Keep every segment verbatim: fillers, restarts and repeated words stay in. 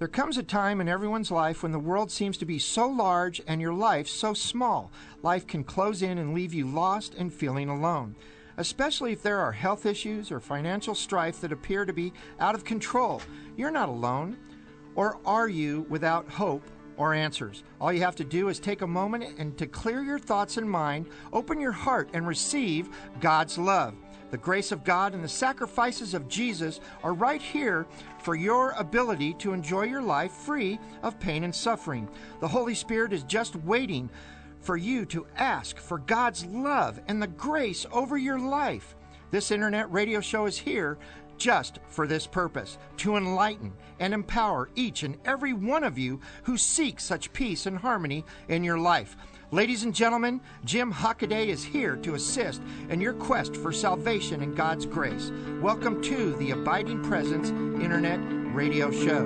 There comes a time in everyone's life when the world seems to be so large and your life so small. Life can close in and leave you lost and feeling alone, especially if there are health issues or financial strife that appear to be out of control. You're not alone. Or are you without hope or answers? All you have to do is take a moment and to clear your thoughts and mind, open your heart and receive God's love. The grace of God and the sacrifices of Jesus are right here for your ability to enjoy your life free of pain and suffering. The Holy Spirit is just waiting for you to ask for God's love and the grace over your life. This internet radio show is here just for this purpose, to enlighten and empower each and every one of you who seek such peace and harmony in your life. Ladies and gentlemen, Jim Hockaday is here to assist in your quest for salvation and God's grace. Welcome to the Abiding Presence Internet Radio Show.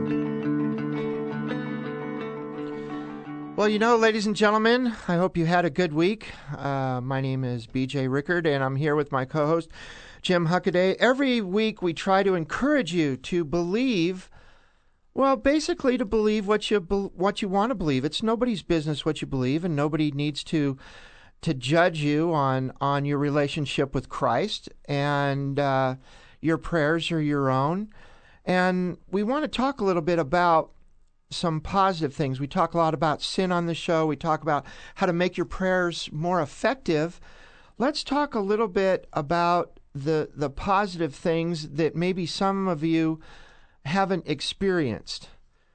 Well, you know, ladies and gentlemen, I hope you had a good week. Uh, my name is B J Rickard, and I'm here with my co-host, Jim Hockaday. Every week we try to encourage you to believe, well, basically to believe what you what you want to believe. It's nobody's business what you believe, and nobody needs to to judge you on, on your relationship with Christ, and uh, your prayers are your own. And we want to talk a little bit about some positive things. We talk a lot about sin on the show. We talk about how to make your prayers more effective. Let's talk a little bit about the the positive things that maybe some of you haven't experienced.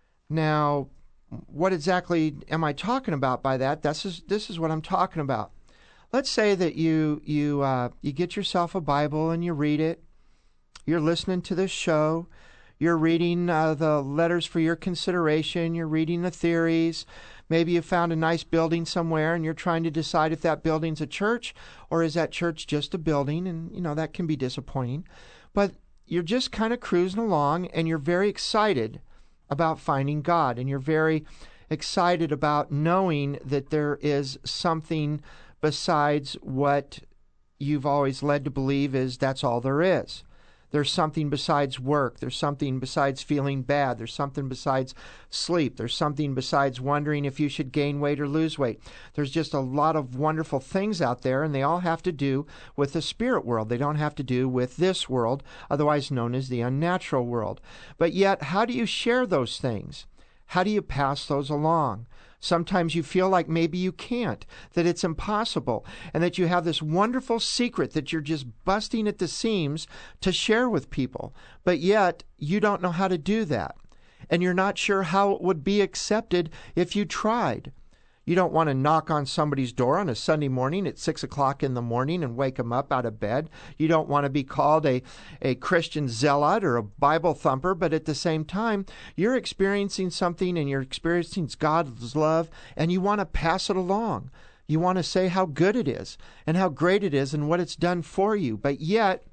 Now, what exactly am I talking about by that? This is this is what I'm talking about. Let's say that you you uh, you get yourself a Bible and you read it. You're listening to this show. You're reading uh, the letters for your consideration. You're reading the theories. Maybe you found a nice building somewhere and you're trying to decide if that building's a church or is that church just a building. And, you know, that can be disappointing. But you're just kind of cruising along and you're very excited about finding God. And you're very excited about knowing that there is something besides what you've always led to believe is that's all there is. There's something besides work. There's something besides feeling bad. There's something besides sleep. There's something besides wondering if you should gain weight or lose weight. There's just a lot of wonderful things out there, and they all have to do with the spirit world. They don't have to do with this world, otherwise known as the unnatural world. But yet, how do you share those things? How do you pass those along? Sometimes you feel like maybe you can't, that it's impossible, and that you have this wonderful secret that you're just busting at the seams to share with people. But yet, you don't know how to do that. And you're not sure how it would be accepted if you tried. You don't want to knock on somebody's door on a Sunday morning at six o'clock in the morning and wake them up out of bed. You don't want to be called a, a Christian zealot or a Bible thumper, but at the same time, you're experiencing something and you're experiencing God's love, and you want to pass it along. You want to say how good it is and how great it is and what it's done for you. But yet,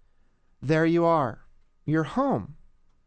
there you are. You're home.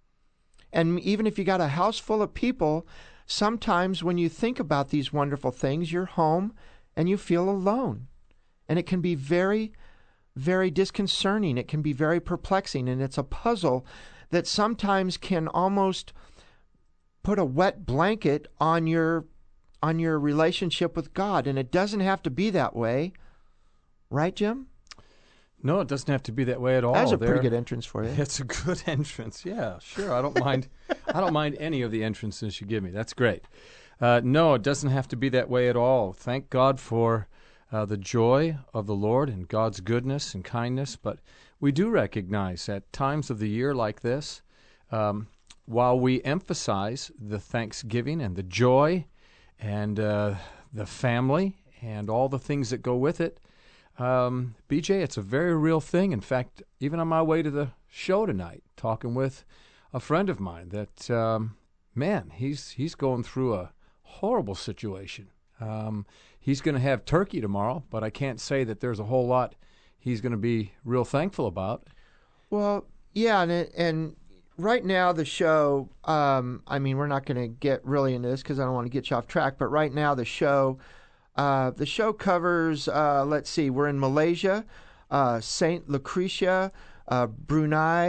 And even if you got a house full of people, sometimes when you think about these wonderful things, you're home and you feel alone. And it can be very, very disconcerting. It can be very perplexing. And it's a puzzle that sometimes can almost put a wet blanket on your on your relationship with God. And it doesn't have to be that way. Right, Jim? No, it doesn't have to be that way at all. That's a there, pretty good entrance for you. It's a good entrance. Yeah, sure. I don't mind. I don't mind any of the entrances you give me. That's great. Uh, no, it doesn't have to be that way at all. Thank God for uh, the joy of the Lord and God's goodness and kindness. But we do recognize at times of the year like this, um, while we emphasize the thanksgiving and the joy and uh, the family and all the things that go with it, Um, B J, it's a very real thing. In fact, even on my way to the show tonight, talking with a friend of mine that, um, man, he's he's going through a horrible situation. Um, he's going to have turkey tomorrow, but I can't say that there's a whole lot he's going to be real thankful about. Well, yeah, and it, and right now the show, um, I mean, we're not going to get really into this because I don't want to get you off track, but right now the show... Uh, the show covers, uh, let's see, we're in Malaysia, uh, Saint Lucretia, uh, Brunei,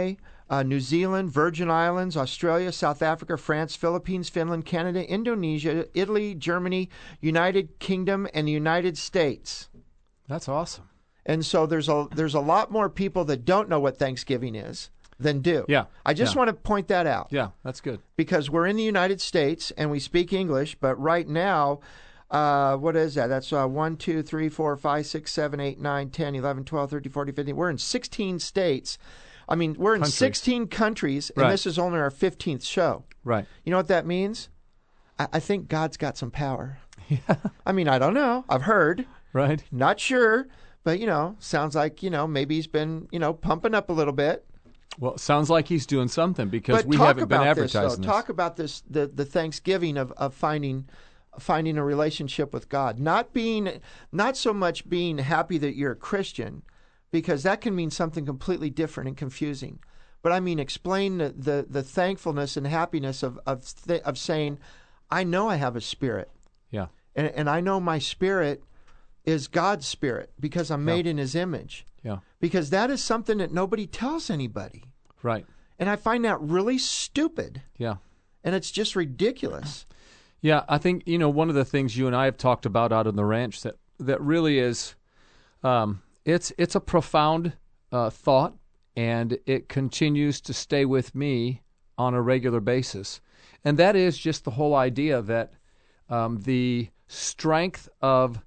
uh, New Zealand, Virgin Islands, Australia, South Africa, France, Philippines, Finland, Canada, Indonesia, Italy, Germany, United Kingdom, and the United States. That's awesome. And so there's a there's a lot more people that don't know what Thanksgiving is than do. Yeah. I just yeah. want to point that out. Yeah, that's good. Because we're in the United States and we speak English, but right now, uh, what is that? That's uh, one, two, three, four, five, six, seven, eight, nine, ten, eleven, twelve, thirteen, fourteen, fifteen. We're in sixteen states. I mean, we're in Countries. sixteen countries, and Right. this is only our fifteenth show. Right. You know what that means? I, I think God's got some power. Yeah. I mean, I don't know. I've heard. Right. Not sure. But, you know, sounds like, you know, maybe he's been, you know, pumping up a little bit. Well, it sounds like he's doing something because But we talk haven't been about this, advertising though. this. Talk about this, the, the Thanksgiving of, of finding finding a relationship with God. Not being, not so much being happy that you're a Christian, because that can mean something completely different and confusing. But I mean, explain the, the, the thankfulness and happiness of of, th- of saying, I know I have a spirit. Yeah. And, and I know my spirit is God's spirit because I'm made Yeah. in his image. Yeah. Because that is something that nobody tells anybody. Right. And I find that really stupid. Yeah. And it's just ridiculous. Yeah, I think, you know, one of the things you and I have talked about out on the ranch that, that really is, um, it's it's a profound uh, thought, and it continues to stay with me on a regular basis. And that is just the whole idea that um, the strength of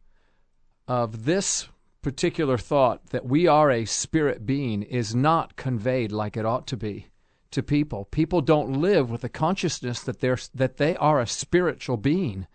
of this particular thought that we are a spirit being is not conveyed like it ought to be to people. People don't live with the consciousness that they're that they are a spiritual being.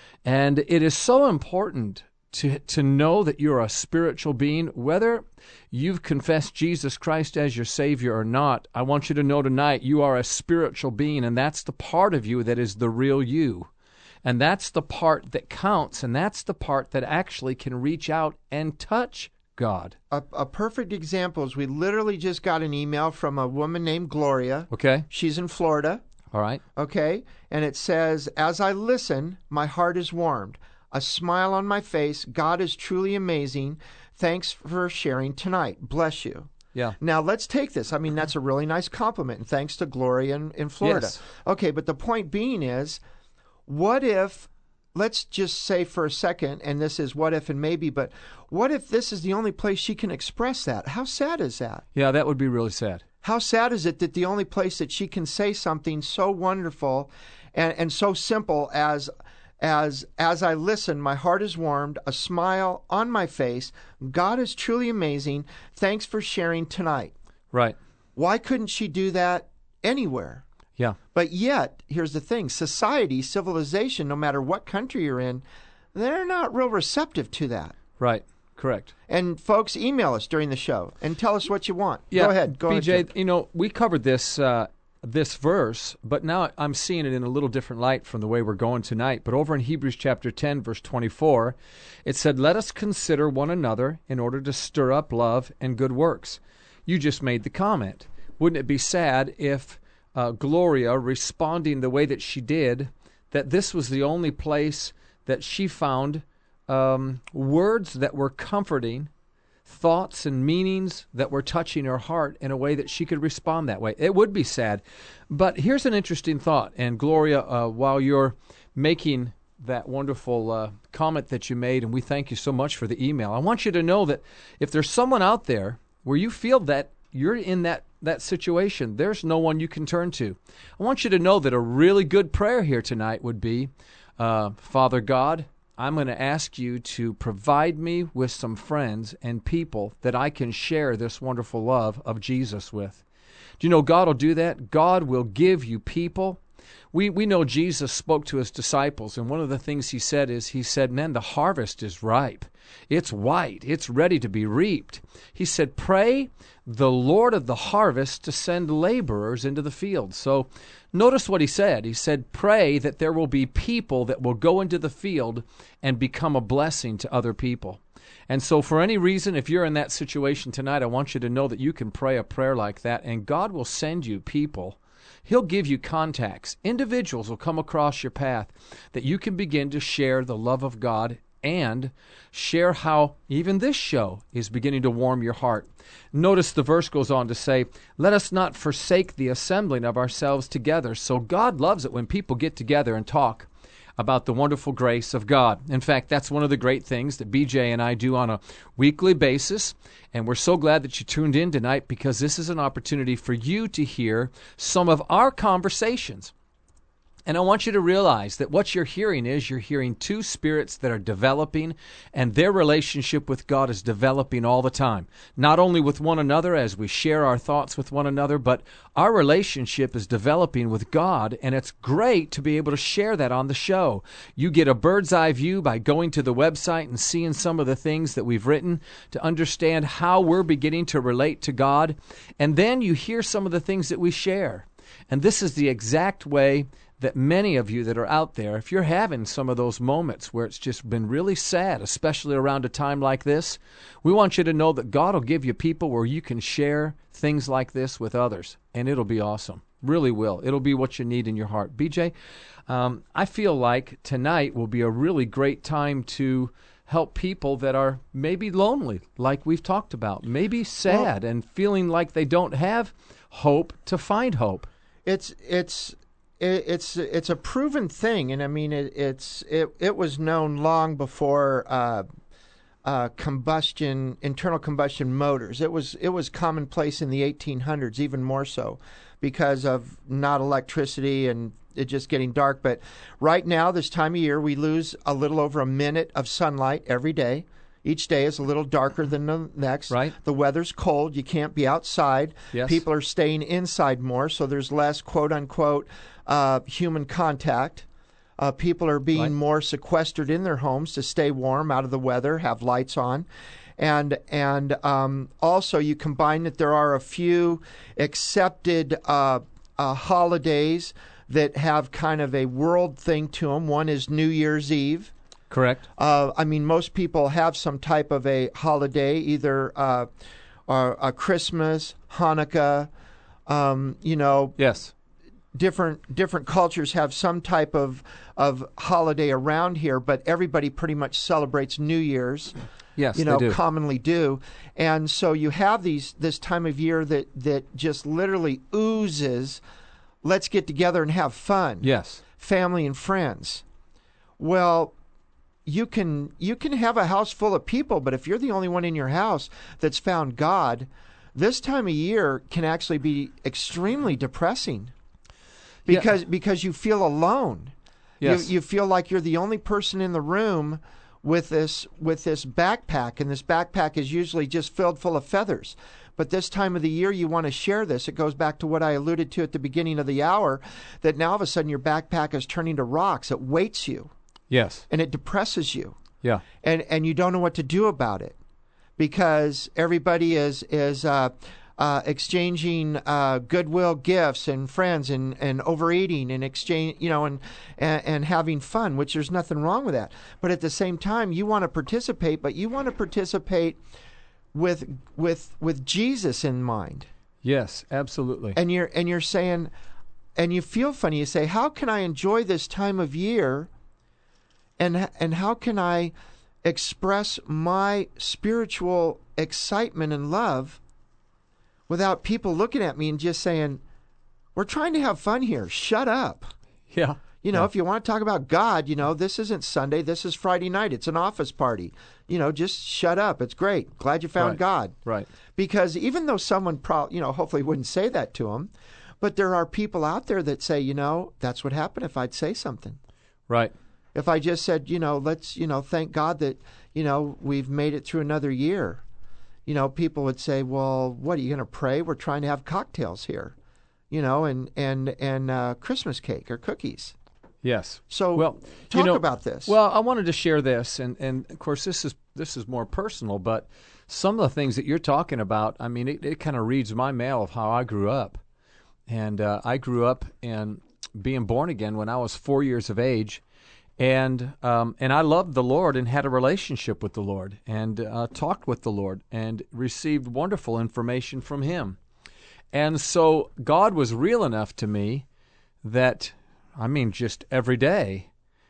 And it is so important to to know that you're a spiritual being, whether you've confessed Jesus Christ as your Savior or not. I want you to know tonight you are a spiritual being, and that's the part of you that is the real you. And that's the part that counts, and that's the part that actually can reach out and touch God. A, a perfect example is we literally just got an email from a woman named Gloria. Okay? She's in Florida. All right. Okay? And it says, as I listen, my heart is warmed. A smile on my face. God is truly amazing. Thanks for sharing tonight. Bless you. Yeah. Now, let's take this. I mean, that's a really nice compliment, and thanks to Gloria in, in Florida. Yes. Okay, but the point being is, what if, let's just say for a second, and this is what if and maybe, but what if this is the only place she can express that? How sad is that? Yeah, that would be really sad. How sad is it that the only place that she can say something so wonderful and, and so simple as, as, as I listen, my heart is warmed, a smile on my face, God is truly amazing, thanks for sharing tonight. Right. Why couldn't she do that anywhere? Yeah. But yet, here's the thing, society, civilization, no matter what country you're in, they're not real receptive to that. Right. Correct. And folks, email us during the show and tell us what you want. Yeah, Go ahead. Go B J, ahead. Jim. you know, we covered this uh, this verse, but now I'm seeing it in a little different light from the way we're going tonight. But over in Hebrews chapter ten, verse twenty-four, it said, "Let us consider one another in order to stir up love and good works." You just made the comment. Wouldn't it be sad if uh, Gloria, responding the way that she did, that this was the only place that she found um, words that were comforting, thoughts and meanings that were touching her heart in a way that she could respond that way? It would be sad. But here's an interesting thought. And Gloria, uh, while you're making that wonderful uh, comment that you made, and we thank you so much for the email, I want you to know that if there's someone out there where you feel that you're in that, that situation, there's no one you can turn to. I want you to know that a really good prayer here tonight would be, uh, Father God, I'm going to ask you to provide me with some friends and people that I can share this wonderful love of Jesus with. Do you know God will do that? God will give you people. We we know Jesus spoke to his disciples, and one of the things he said is, he said, man, the harvest is ripe. It's white. It's ready to be reaped. He said, pray the Lord of the harvest to send laborers into the field. So notice what he said. He said, pray that there will be people that will go into the field and become a blessing to other people. And so for any reason, if you're in that situation tonight, I want you to know that you can pray a prayer like that, and God will send you people. He'll give you contacts. Individuals will come across your path that you can begin to share the love of God and share how even this show is beginning to warm your heart. Notice the verse goes on to say, let us not forsake the assembling of ourselves together. So God loves it when people get together and talk about the wonderful grace of God. In fact, that's one of the great things that B J and I do on a weekly basis, and we're so glad that you tuned in tonight because this is an opportunity for you to hear some of our conversations. And I want you to realize that what you're hearing is you're hearing two spirits that are developing, and their relationship with God is developing all the time. Not only with one another as we share our thoughts with one another, but our relationship is developing with God, and it's great to be able to share that on the show. You get a bird's eye view by going to the website and seeing some of the things that we've written to understand how we're beginning to relate to God. And then you hear some of the things that we share. And this is the exact way that many of you that are out there, if you're having some of those moments where it's just been really sad, especially around a time like this, we want you to know that God will give you people where you can share things like this with others, and it'll be awesome. Really will. It'll be what you need in your heart. B J, um, I feel like tonight will be a really great time to help people that are maybe lonely, like we've talked about, maybe sad well, and feeling like they don't have hope to find hope. It's it's it's it's a proven thing, and I mean it, it's it it was known long before uh, uh, combustion internal combustion motors. It was it was commonplace in the eighteen hundreds, even more so, because of not electricity and it just getting dark. But right now, this time of year, we lose a little over a minute of sunlight every day. Each day is a little darker than the next. Right. The weather's cold. You can't be outside. Yes. People are staying inside more, so there's less quote-unquote uh, human contact. Uh, people are being right. more sequestered in their homes to stay warm, out of the weather, have lights on. And and um, also you combine that there are a few accepted uh, uh, holidays that have kind of a world thing to them. One is New Year's Eve. Correct. Uh, I mean, most people have some type of a holiday, either uh, or a Christmas, Hanukkah, um, you know. Yes. Different different cultures have some type of, of holiday around here, but everybody pretty much celebrates New Year's. Yes, you know, they do. commonly do. And so you have these this time of year that, that just literally oozes, let's get together and have fun. Yes. Family and friends. Well, you can you can have a house full of people, but if you're the only one in your house that's found God, this time of year can actually be extremely depressing. Because yeah. because you feel alone. Yes. You you feel like you're the only person in the room with this with this backpack, and this backpack is usually just filled full of feathers. But this time of the year, you want to share this. It goes back to what I alluded to at the beginning of the hour, that now all of a sudden your backpack is turning to rocks. It weights you. Yes. And it depresses you. Yeah. And and you don't know what to do about it, because everybody is is uh, uh, exchanging uh, goodwill gifts and friends and, and overeating and exchange, you know, and, and and having fun, which there's nothing wrong with that. But at the same time, you want to participate, but you want to participate with with with Jesus in mind. Yes, absolutely. And you're and you're saying, and you feel funny. You say, how can I enjoy this time of year? And and how can I express my spiritual excitement and love without people looking at me and just saying, we're trying to have fun here. Shut up. Yeah. You know, yeah. if you want to talk about God, you know, this isn't Sunday. This is Friday night. It's an office party. You know, just shut up. It's great. Glad you found right. God. Right. Because even though someone, pro- you know, hopefully wouldn't say that to them, but there are people out there that say, you know, that's what happened if I'd say something. Right. If I just said, you know, let's, you know, thank God that, you know, we've made it through another year. You know, people would say, well, what, are you going to pray? We're trying to have cocktails here, you know, and, and, and uh, Christmas cake or cookies. Yes. So well, talk you know, about this. Well, I wanted to share this, and, and of course, this is this is more personal, but some of the things that you're talking about, I mean, it, it kind of reads my mail of how I grew up. And uh, I grew up in being born again when I was four years of age. And um, and I loved the Lord and had a relationship with the Lord and uh, talked with the Lord and received wonderful information from Him. And so God was real enough to me that, I mean, just every day,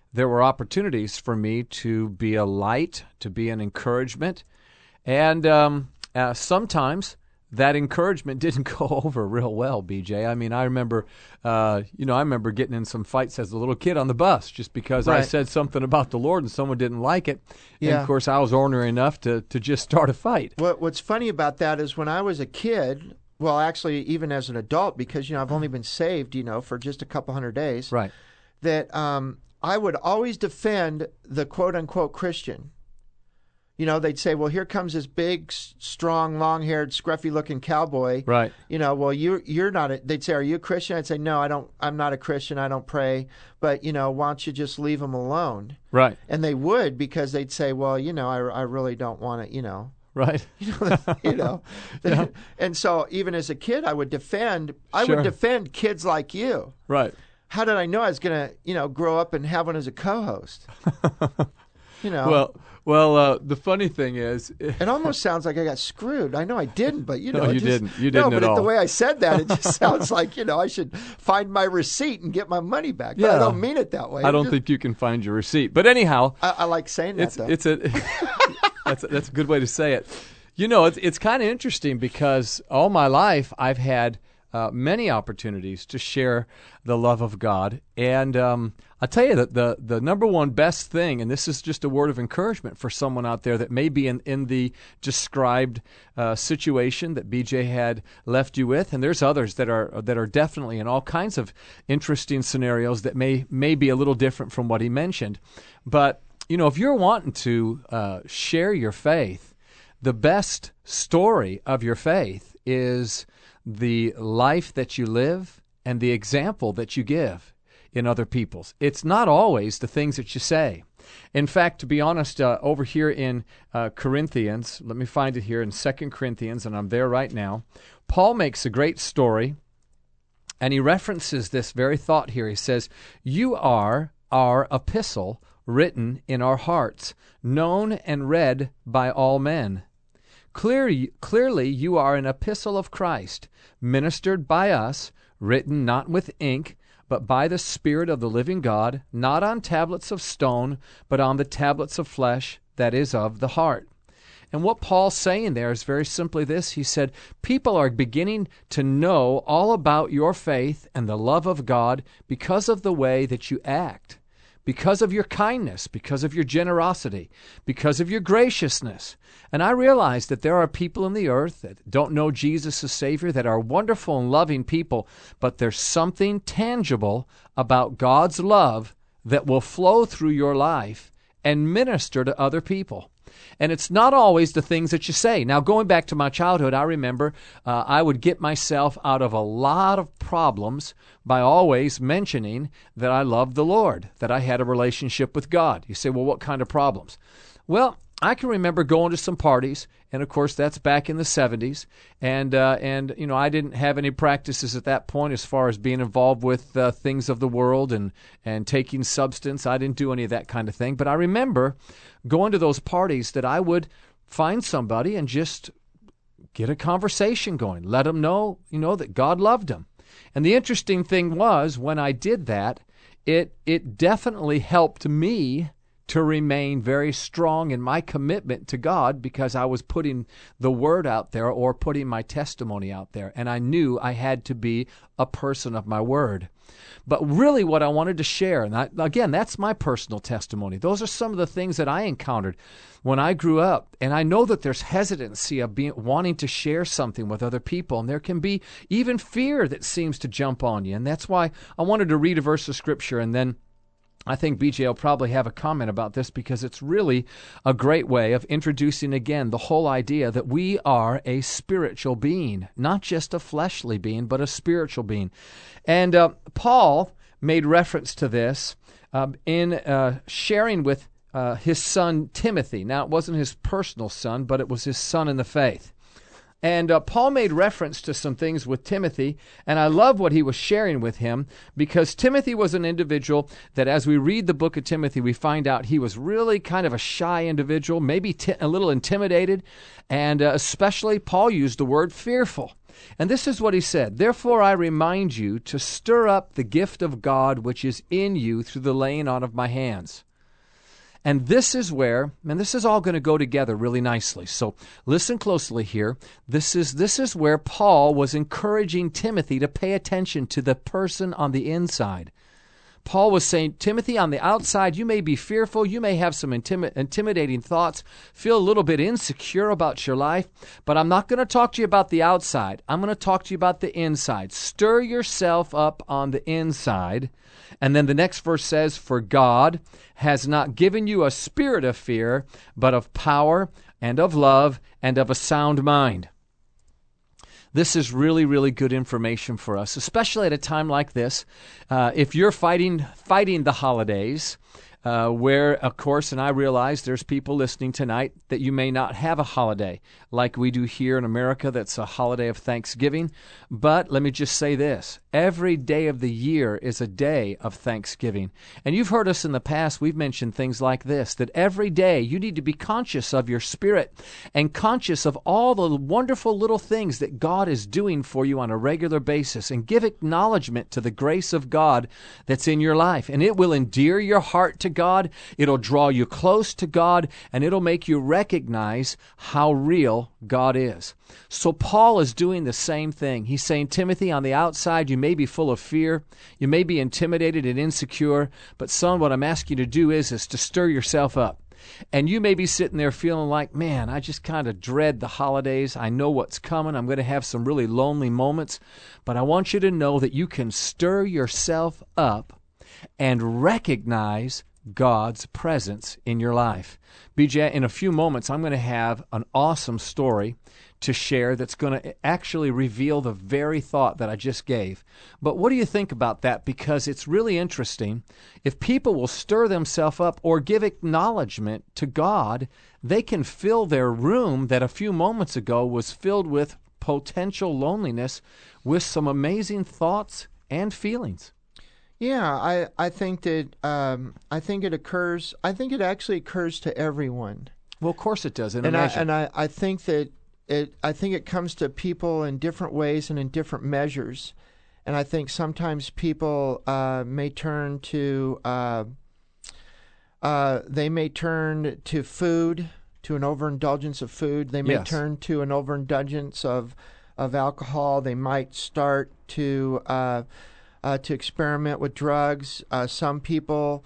there were opportunities for me to be a light, to be an encouragement, and um, uh, sometimes that encouragement didn't go over real well, B J. I mean, I remember, uh, you know, I remember getting in some fights as a little kid on the bus just because Right. I said something about the Lord and someone didn't like it. And Yeah. of course, I was ornery enough to to just start a fight. What What's funny about that is when I was a kid, well, actually, even as an adult, because you know I've only been saved, you know, for just a couple hundred days, Right. that um, I would always defend the quote unquote Christian. You know, they'd say, "Well, here comes this big, s- strong, long-haired, scruffy-looking cowboy." Right. You know, well, you you're not. A, they'd say, "Are you a Christian?" I'd say, "No, I don't. I'm not a Christian. I don't pray. But you know, why don't you just leave him alone?" Right. And they would, because they'd say, "Well, you know, I, I really don't want to. You know." Right. You know, you know. Yeah. And so even as a kid, I would defend, I Sure. would defend kids like you. Right. How did I know I was going to, you know, grow up and have one as a co-host? You know, Well, well, uh, the funny thing is, it almost sounds like I got screwed. I know I didn't, but you know, No, it you just- didn't. You no, didn't but at it- the all. way I said that, it just sounds like, you know, I should find my receipt and get my money back. But I Yeah. don't mean it that way. I It don't just- think you can find your receipt. But anyhow, I, I like saying that it's though. it's a that's a, that's a good way to say it. You know, it's it's kind of interesting because all my life I've had uh, many opportunities to share the love of God, and um, I'll tell you that the the number one best thing, and this is just a word of encouragement for someone out there that may be in in the described uh, situation that B J had left you with, and there's others that are that are definitely in all kinds of interesting scenarios that may may be a little different from what he mentioned, but you know, if you're wanting to uh, share your faith, the best story of your faith is the life that you live and the example that you give in other people's. It's not always the things that you say. In fact, to be honest, uh, over here in uh, Corinthians, let me find it here in Second Corinthians, and I'm there right now, Paul makes a great story, and he references this very thought here. He says, "You are our epistle written in our hearts, known and read by all men. Clear, clearly you are an epistle of Christ, ministered by us, written not with ink, but by the Spirit of the living God, not on tablets of stone, but on the tablets of flesh, that is of the heart." And what Paul's saying there is very simply this. He said, people are beginning to know all about your faith and the love of God because of the way that you act, because of your kindness, because of your generosity, because of your graciousness. And I realize that there are people in the earth that don't know Jesus as Savior, that are wonderful and loving people, but there's something tangible about God's love that will flow through your life and minister to other people. And it's not always the things that you say. Now, going back to my childhood, I remember uh, I would get myself out of a lot of problems by always mentioning that I loved the Lord, that I had a relationship with God. You say, well, what kind of problems? Well, I can remember going to some parties, and of course that's back in the seventies, and uh, and you know I didn't have any practices at that point as far as being involved with uh, things of the world and and taking substance. I didn't do any of that kind of thing, but I remember going to those parties that I would find somebody and just get a conversation going, let them know you know that God loved them. And the interesting thing was when I did that, it it definitely helped me to remain very strong in my commitment to God because I was putting the word out there or putting my testimony out there. And I knew I had to be a person of my word. But really what I wanted to share, and I, again, that's my personal testimony. Those are some of the things that I encountered when I grew up. And I know that there's hesitancy of being, wanting to share something with other people. And there can be even fear that seems to jump on you. And that's why I wanted to read a verse of Scripture, and then I think B J will probably have a comment about this because it's really a great way of introducing again the whole idea that we are a spiritual being, not just a fleshly being, but a spiritual being. And uh, Paul made reference to this uh, in uh, sharing with uh, his son Timothy. Now, it wasn't his personal son, but it was his son in the faith. And uh, Paul made reference to some things with Timothy, and I love what he was sharing with him because Timothy was an individual that as we read the book of Timothy, we find out he was really kind of a shy individual, maybe t- a little intimidated, and uh, especially Paul used the word fearful. And this is what he said, "Therefore I remind you to stir up the gift of God which is in you through the laying on of my hands." And this is where, and this is all going to go together really nicely. So listen closely here. This is this is where Paul was encouraging Timothy to pay attention to the person on the inside. Paul was saying, Timothy, on the outside, you may be fearful, you may have some intimi- intimidating thoughts, feel a little bit insecure about your life, but I'm not going to talk to you about the outside. I'm going to talk to you about the inside. Stir yourself up on the inside. And then the next verse says, "For God has not given you a spirit of fear, but of power and of love and of a sound mind." This is really, really good information for us, especially at a time like this. Uh, if you're fighting fighting the holidays, uh, where, of course, and I realize there's people listening tonight that you may not have a holiday like we do here in America that's a holiday of Thanksgiving. But let me just say this. Every day of the year is a day of Thanksgiving. And you've heard us in the past, we've mentioned things like this, that every day you need to be conscious of your spirit and conscious of all the wonderful little things that God is doing for you on a regular basis, and give acknowledgement to the grace of God that's in your life. And it will endear your heart to God, it'll draw you close to God, and it'll make you recognize how real God is. So Paul is doing the same thing. He's saying, Timothy, on the outside, you may be full of fear. You may be intimidated and insecure. But son, what I'm asking you to do is, is to stir yourself up. And you may be sitting there feeling like, man, I just kind of dread the holidays. I know what's coming. I'm going to have some really lonely moments. But I want you to know that you can stir yourself up and recognize God's presence in your life. B J, in a few moments, I'm going to have an awesome story to share that's going to actually reveal the very thought that I just gave. But what do you think about that? Because it's really interesting. If people will stir themselves up or give acknowledgement to God, they can fill their room that a few moments ago was filled with potential loneliness with some amazing thoughts and feelings. Yeah, I, I think that um, I think it occurs. I think it actually occurs to everyone. Well, of course it does. In and a I, measure. and I, I think that it. I think it comes to people in different ways and in different measures. And I think sometimes people uh, may turn to. Uh, uh, they may turn to food, to an overindulgence of food. They may Yes. turn to an overindulgence of of alcohol. They might start to. Uh, Uh, to experiment with drugs. Uh, some people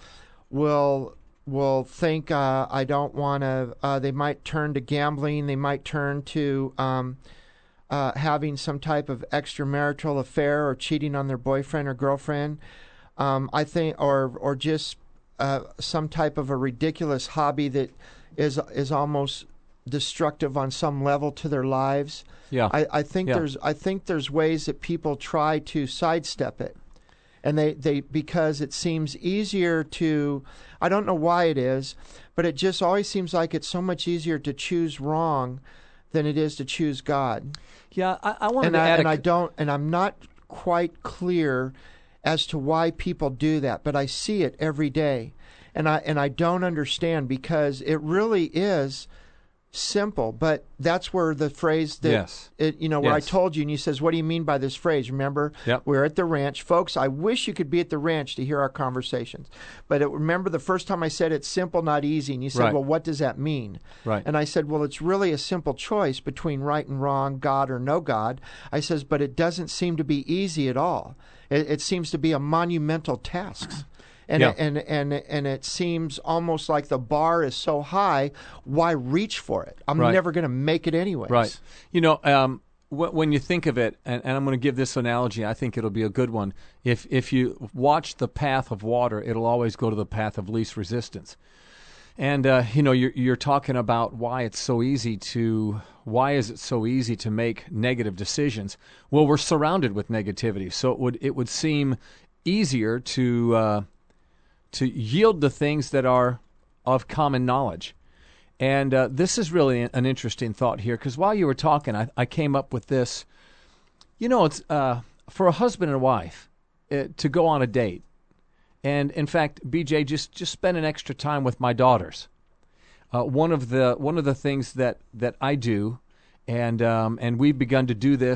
will will think uh, I don't want to. Uh, they might turn to gambling. They might turn to um, uh, having some type of extramarital affair or cheating on their boyfriend or girlfriend. Um, I think, or or just uh, some type of a ridiculous hobby that is is almost destructive on some level to their lives. Yeah, I, I think yeah. there's I think there's ways that people try to sidestep it. And they, they because it seems easier to, I don't know why it is, but it just always seems like it's so much easier to choose wrong than it is to choose God. Yeah, I, I wanted And to I, add and a, I don't, and I'm not quite clear as to why people do that, but I see it every day, and I and I don't understand, because it really is simple. But that's where the phrase that Yes. it, you know, where Yes. I told you, and you says, "What do you mean by this phrase?" Remember, Yep. we're at the ranch, folks. I wish you could be at the ranch to hear our conversations. But it, remember the first time I said it's simple, not easy, and you said, Right. "Well, what does that mean?" Right. And I said, "Well, it's really a simple choice between right and wrong, God or no God." I says, "But it doesn't seem to be easy at all. It, it seems to be a monumental task." And, Yeah. it, and and and it seems almost like the bar is so high. Why reach for it? I'm Right. never going to make it anyways. Right. You know, um, wh- when you think of it, and, and I'm going to give this analogy, I think it'll be a good one. If if you watch the path of water, it'll always go to the path of least resistance. And uh, you know, you're you're talking about why it's so easy to why is it so easy to make negative decisions? Well, we're surrounded with negativity, so it would it would seem easier to uh, to yield the things that are of common knowledge. And uh, this is really an interesting thought here, because while you were talking, I, I came up with this. You know, it's uh, for a husband and wife uh, to go on a date. And in fact, B J, just, just spend an extra time with my daughters. Uh, one of the one of the things that, that I do, and um, and we've begun to do this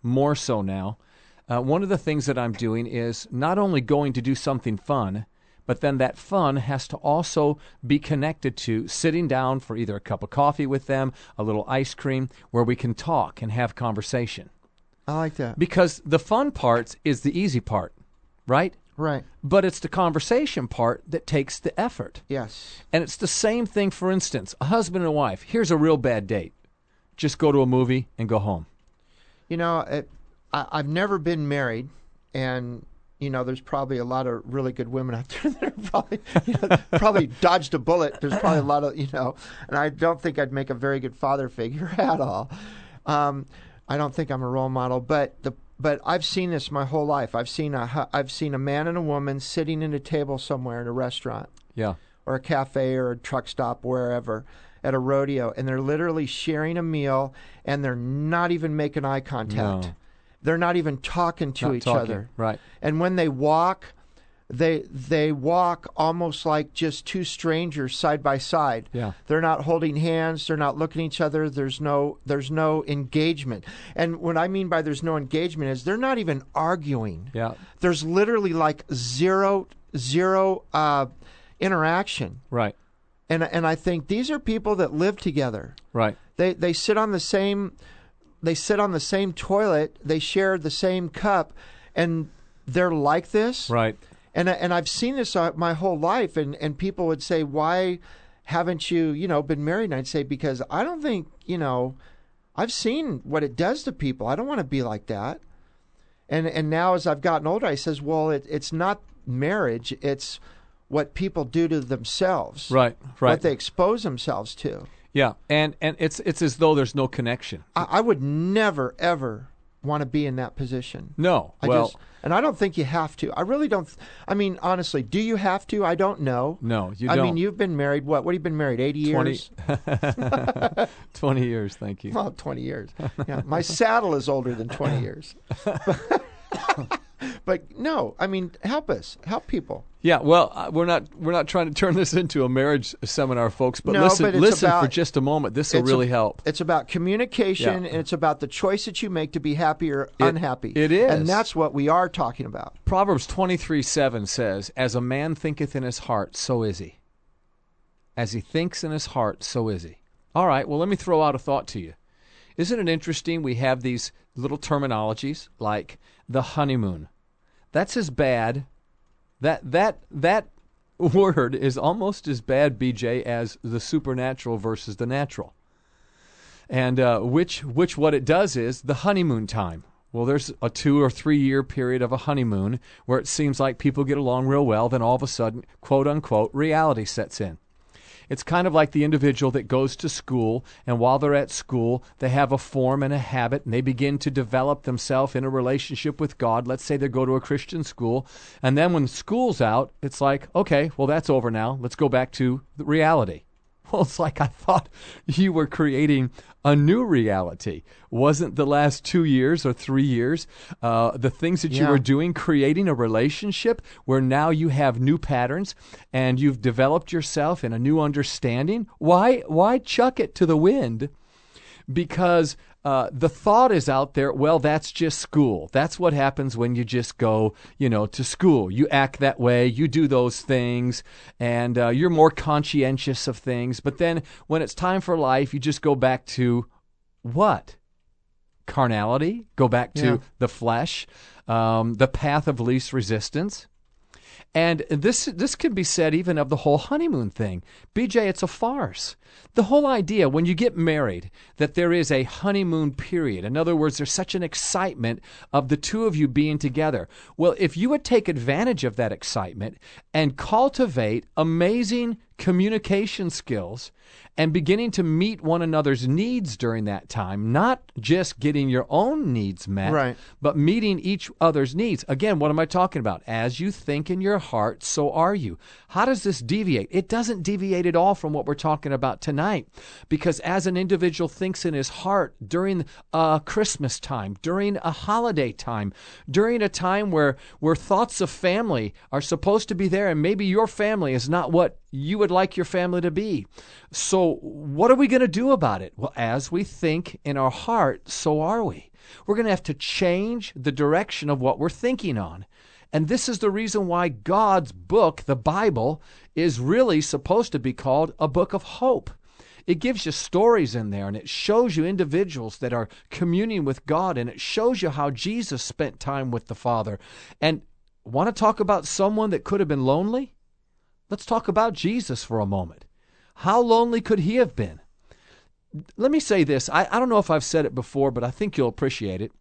more so now, uh, one of the things that I'm doing is not only going to do something fun, but then that fun has to also be connected to sitting down for either a cup of coffee with them, a little ice cream, where we can talk and have conversation. I like that. Because the fun part is the easy part, right? Right. But it's the conversation part that takes the effort. Yes. And it's the same thing, for instance, a husband and a wife. Here's a real bad date. Just go to a movie and go home. You know, it, I, I've never been married, and you know, there's probably a lot of really good women out there that are probably, you know, probably dodged a bullet. There's probably a lot of, you know, and I don't think I'd make a very good father figure at all. Um, I don't think I'm a role model, but the but I've seen this my whole life. I've seen a I've seen a man and a woman sitting at a table somewhere in a restaurant, yeah, or a cafe or a truck stop, wherever, at a rodeo, and they're literally sharing a meal, and they're not even making eye contact. No. They're not even talking to Not each talking, other. right. And when they walk, they they walk almost like just two strangers side by side. Yeah. They're not holding hands, they're not looking at each other, there's no there's no engagement. And what I mean by there's no engagement is they're not even arguing. Yeah. There's literally like zero zero uh, interaction. Right. And and I think these are people that live together. Right. They they sit on the same They sit on the same toilet. They share the same cup, and they're like this. Right. And and I've seen this my whole life. And, and people would say, "Why haven't you, you know, been married?" And I'd say, "Because I don't think, you know, I've seen what it does to people. I don't want to be like that." And and now as I've gotten older, I says, "Well, it, it's not marriage. It's what people do to themselves. Right. Right. What they expose themselves to." Yeah, and, and it's it's as though there's no connection. I, I would never, ever want to be in that position. No, I well... just, and I don't think you have to. I really don't. I mean, honestly, do you have to? I don't know. No, you I don't. mean, you've been married, what? What have you been married, eighty years? twenty, twenty years, thank you. Well, twenty years. Yeah, my saddle is older than twenty years. But no, I mean, help us. Help people. Yeah, well, uh, we're not we're not trying to turn this into a marriage seminar, folks. But No, listen, but it's listen about- for just a moment. This will It's really a- help. It's about communication, Yeah. and it's about the choice that you make to be happy or It- unhappy. it is. And that's what we are talking about. Proverbs twenty-three seven says, "As a man thinketh in his heart, so is he. As he thinks in his heart, so is he." All right, well, let me throw out a thought to you. Isn't it interesting we have these little terminologies like the honeymoon? That's as bad. That that that word is almost as bad, B J, as the supernatural versus the natural. And uh, which which what it does is the honeymoon time. Well, there's a two or three year period of a honeymoon where it seems like people get along real well. Then all of a sudden, quote unquote, reality sets in. It's kind of like the individual that goes to school, and while they're at school, they have a form and a habit, and they begin to develop themselves in a relationship with God. Let's say they go to a Christian school, and then when school's out, it's like, okay, well, that's over now. Let's go back to the reality. Well, it's like I thought you were creating a new reality. Wasn't the last two years or three years uh, the things that you Yeah. were doing creating a relationship where now you have new patterns and you've developed yourself in a new understanding? Why, why chuck it to the wind? Because uh, the thought is out there, well, that's just school. That's what happens when you just go, you know, to school. You act that way, you do those things, and uh, you're more conscientious of things. But then when it's time for life, you just go back to what? Carnality? Go back to Yeah. the flesh, um, the path of least resistance. And this this can be said even of the whole honeymoon thing. B J, it's a farce. The whole idea when you get married that there is a honeymoon period. In other words, there's such an excitement of the two of you being together. Well, if you would take advantage of that excitement and cultivate amazing communication skills and beginning to meet one another's needs during that time, not just getting your own needs met, Right. but meeting each other's needs. Again, what am I talking about? As you think in your heart, so are you. How does this deviate? It doesn't deviate at all from what we're talking about tonight, because as an individual thinks in his heart during a Christmas time, during a holiday time, during a time where, where thoughts of family are supposed to be there, and maybe your family is not what you would like your family to be. So what are we going to do about it? Well, as we think in our heart, so are we. We're going to have to change the direction of what we're thinking on. And this is the reason why God's book, the Bible, is really supposed to be called a book of hope. It gives you stories in there, and it shows you individuals that are communing with God, and it shows you how Jesus spent time with the Father. And want to talk about someone that could have been lonely? Let's talk about Jesus for a moment. How lonely could he have been? Let me say this. I, I don't know if I've said it before, but I think you'll appreciate it.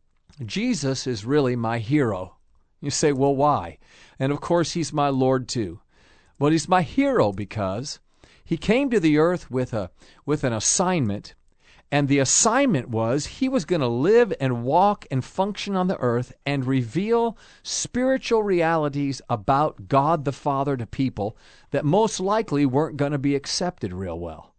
Jesus is really my hero. You say, well, why? And of course, he's my Lord too. Well, he's my hero because he came to the earth with a with an assignment, and the assignment was he was going to live and walk and function on the earth and reveal spiritual realities about God the Father to people that most likely weren't going to be accepted real well.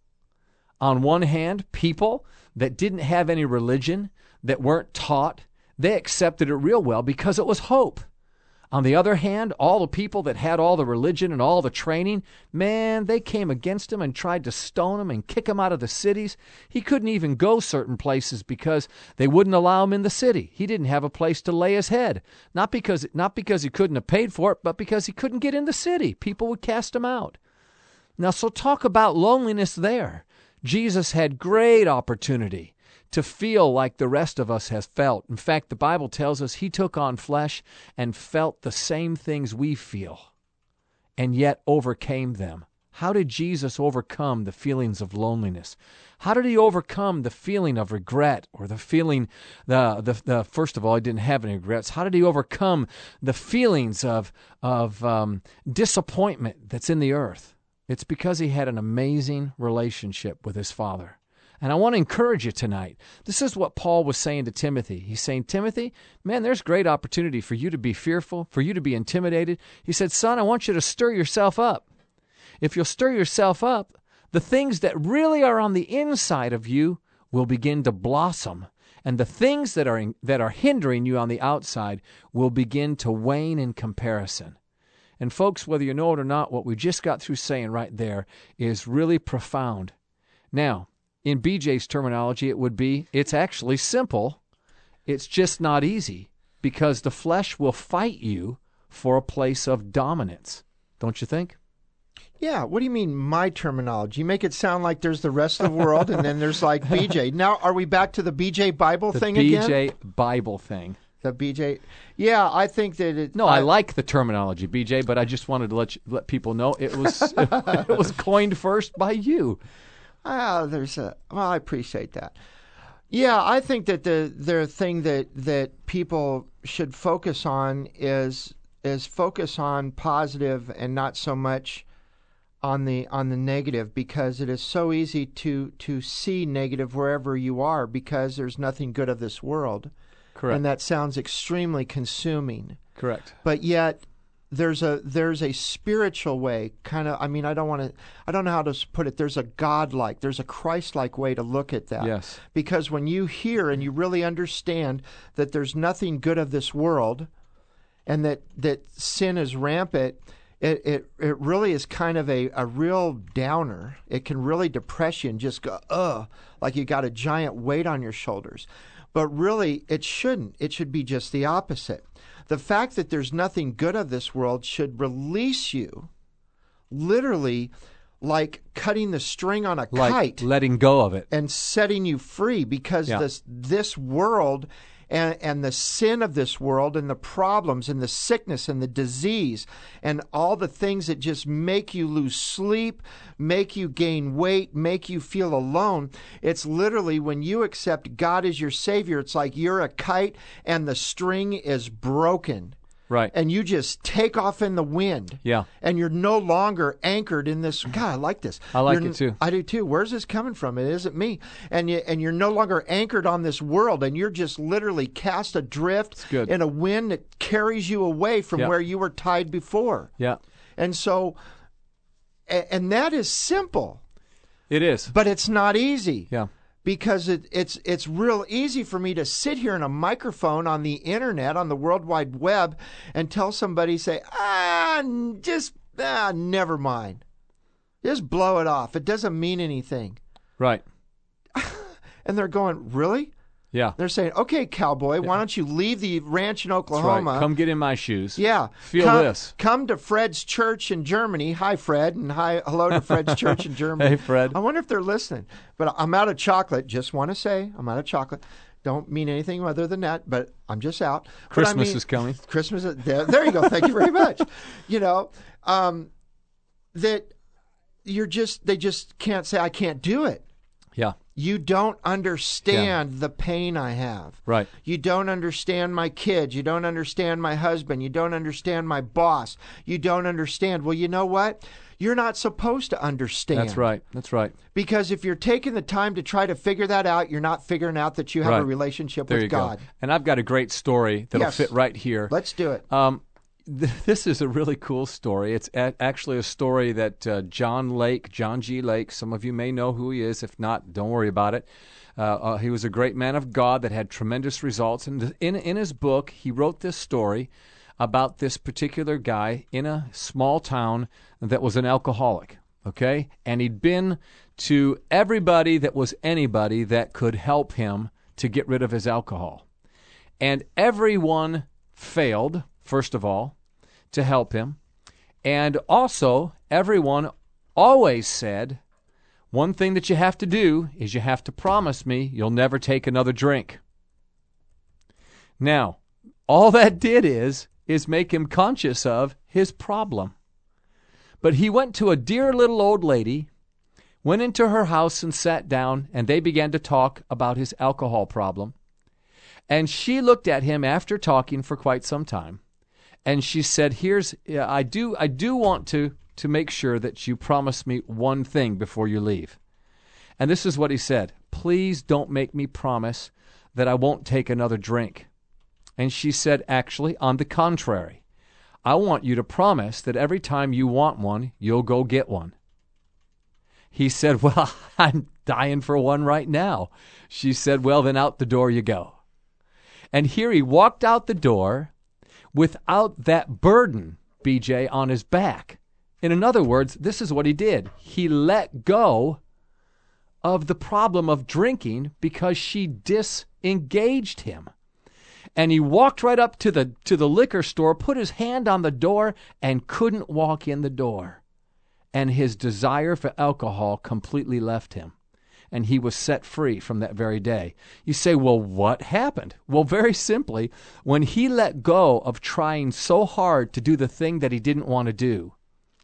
On one hand, people that didn't have any religion, that weren't taught, they accepted it real well because it was hope. On the other hand, all the people that had all the religion and all the training, man, they came against him and tried to stone him and kick him out of the cities. He couldn't even go certain places because they wouldn't allow him in the city. He didn't have a place to lay his head. Not because, not because he couldn't have paid for it, but because he couldn't get in the city. People would cast him out. Now, so talk about loneliness there. Jesus had great opportunity to feel like the rest of us has felt. In fact, the Bible tells us he took on flesh and felt the same things we feel, and yet overcame them. How did Jesus overcome the feelings of loneliness? How did he overcome the feeling of regret or the feeling, the, the, the first of all, he didn't have any regrets. How did he overcome the feelings of, of um, disappointment that's in the earth? It's because he had an amazing relationship with his Father. And I want to encourage you tonight. This is what Paul was saying to Timothy. He's saying, Timothy, man, there's great opportunity for you to be fearful, for you to be intimidated. He said, son, I want you to stir yourself up. If you'll stir yourself up, the things that really are on the inside of you will begin to blossom. And the things that are in, that are hindering you on the outside will begin to wane in comparison. And folks, whether you know it or not, what we just got through saying right there is really profound. Now, in B J's terminology, it would be, it's actually simple. It's just not easy because the flesh will fight you for a place of dominance. Don't you think? Yeah. What do you mean, my terminology? You make it sound like there's the rest of the world and then there's like B J. Now, are we back to the B J Bible the thing B J again? B J Bible thing. The B J. Yeah, I think that it... No, I, I like the terminology, B J, but I just wanted to let you, let people know it was it was coined first by you. Ah, there's a. Well, I appreciate that. Yeah, I think that the the thing that that people should focus on is is focus on positive and not so much on the on the negative, because it is so easy to to see negative wherever you are because there's nothing good of this world. Correct. And that sounds extremely consuming. Correct. But yet There's a there's a spiritual way, kind of. I mean, I don't want to. I don't know how to put it. There's a godlike, there's a Christ-like way to look at that. Yes. Because when you hear and you really understand that there's nothing good of this world, and that that sin is rampant, it it, it really is kind of a, a real downer. It can really depress you and just go, ugh, like you got a giant weight on your shoulders. But really, it shouldn't. It should be just the opposite. The fact that there's nothing good of this world should release you, literally like cutting the string on a like kite. Letting go of it. And setting you free, because yeah. this this world and, and the sin of this world and the problems and the sickness and the disease and all the things that just make you lose sleep, make you gain weight, make you feel alone. It's literally when you accept God as your Savior, it's like you're a kite and the string is broken. Right. And you just take off in the wind. Yeah. And you're no longer anchored in this. God, I like this. I like you're, it too. I do too. Where's this coming from? It isn't me. And you, and you're no longer anchored on this world, and you're just literally cast adrift in a wind that carries you away from yeah. where you were tied before. Yeah. And so, and, and that is simple. It is. But it's not easy. Yeah. Because it, it's it's real easy for me to sit here in a microphone on the internet, on the World Wide Web, and tell somebody, say, ah, just, ah, never mind. Just blow it off. It doesn't mean anything. Right. And they're going, really? Yeah. They're saying, okay, cowboy, why don't you leave the ranch in That's Oklahoma? right. Come get in my shoes. Yeah. Feel come, this. Come to Fred's church in Germany. Hi, Fred, and hi, hello to Fred's church in Germany. Hey, Fred. I wonder if they're listening. But I'm out of chocolate. Just want to say I'm out of chocolate. Don't mean anything other than that, but I'm just out. Christmas but I mean, is coming. Christmas, is, there, there you go. Thank you very much. You know, um, that you're just, they just can't say, I can't do it. Yeah. You don't understand yeah. the pain I have. Right. You don't understand my kids. You don't understand my husband. You don't understand my boss. You don't understand. Well, you know what? You're not supposed to understand. That's right. That's right. Because if you're taking the time to try to figure that out, you're not figuring out that you have right. a relationship there with you God. Go. And I've got a great story that'll yes. fit right here. Let's do it. Um, th- this is a really cool story. It's a- actually a story that uh, John Lake, John G. Lake, some of you may know who he is. If not, don't worry about it. Uh, uh, he was a great man of God that had tremendous results. And in, in his book, he wrote this story about this particular guy in a small town that was an alcoholic. Okay? And he'd been to everybody that was anybody that could help him to get rid of his alcohol. And everyone failed, first of all, to help him. And also, everyone always said, one thing that you have to do is you have to promise me you'll never take another drink. Now, all that did is, is make him conscious of his problem. But he went to a dear little old lady, went into her house and sat down, and they began to talk about his alcohol problem. And she looked at him after talking for quite some time, and she said, "Here's I do I do want to to make sure that you promise me one thing before you leave." And this is what he said: "Please don't make me promise that I won't take another drink." And she said, "Actually, on the contrary, I want you to promise that every time you want one, you'll go get one." He said, "Well, I'm dying for one right now." She said, "Well, then out the door you go." And here he walked out the door without that burden, B J, on his back. In other words, this is what he did. He let go of the problem of drinking because she disengaged him. And he walked right up to the to the liquor store, put his hand on the door, and couldn't walk in the door. And his desire for alcohol completely left him. And he was set free from that very day. You say, well, what happened? Well, very simply, when he let go of trying so hard to do the thing that he didn't want to do,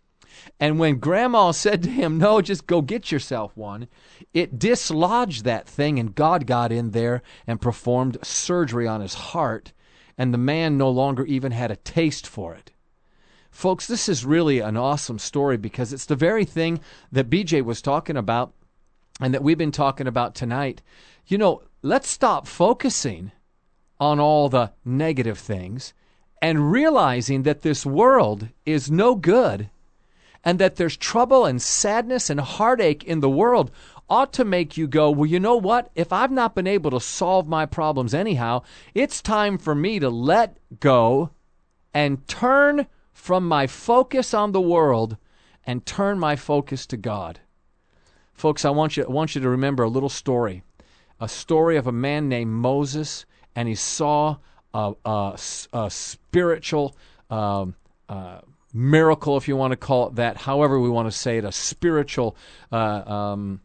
and when Grandma said to him, "No, just go get yourself one," it dislodged that thing, and God got in there and performed surgery on his heart, and the man no longer even had a taste for it. Folks, this is really an awesome story because it's the very thing that B J was talking about and that we've been talking about tonight. You know, let's stop focusing on all the negative things and realizing that this world is no good and that there's trouble and sadness and heartache in the world ought to make you go, well, you know what? If I've not been able to solve my problems anyhow, it's time for me to let go and turn from my focus on the world and turn my focus to God. Folks, I want you, I want you to remember a little story, a story of a man named Moses, and he saw a, a, a spiritual um, uh, miracle, if you want to call it that, however we want to say it, a spiritual, uh, um,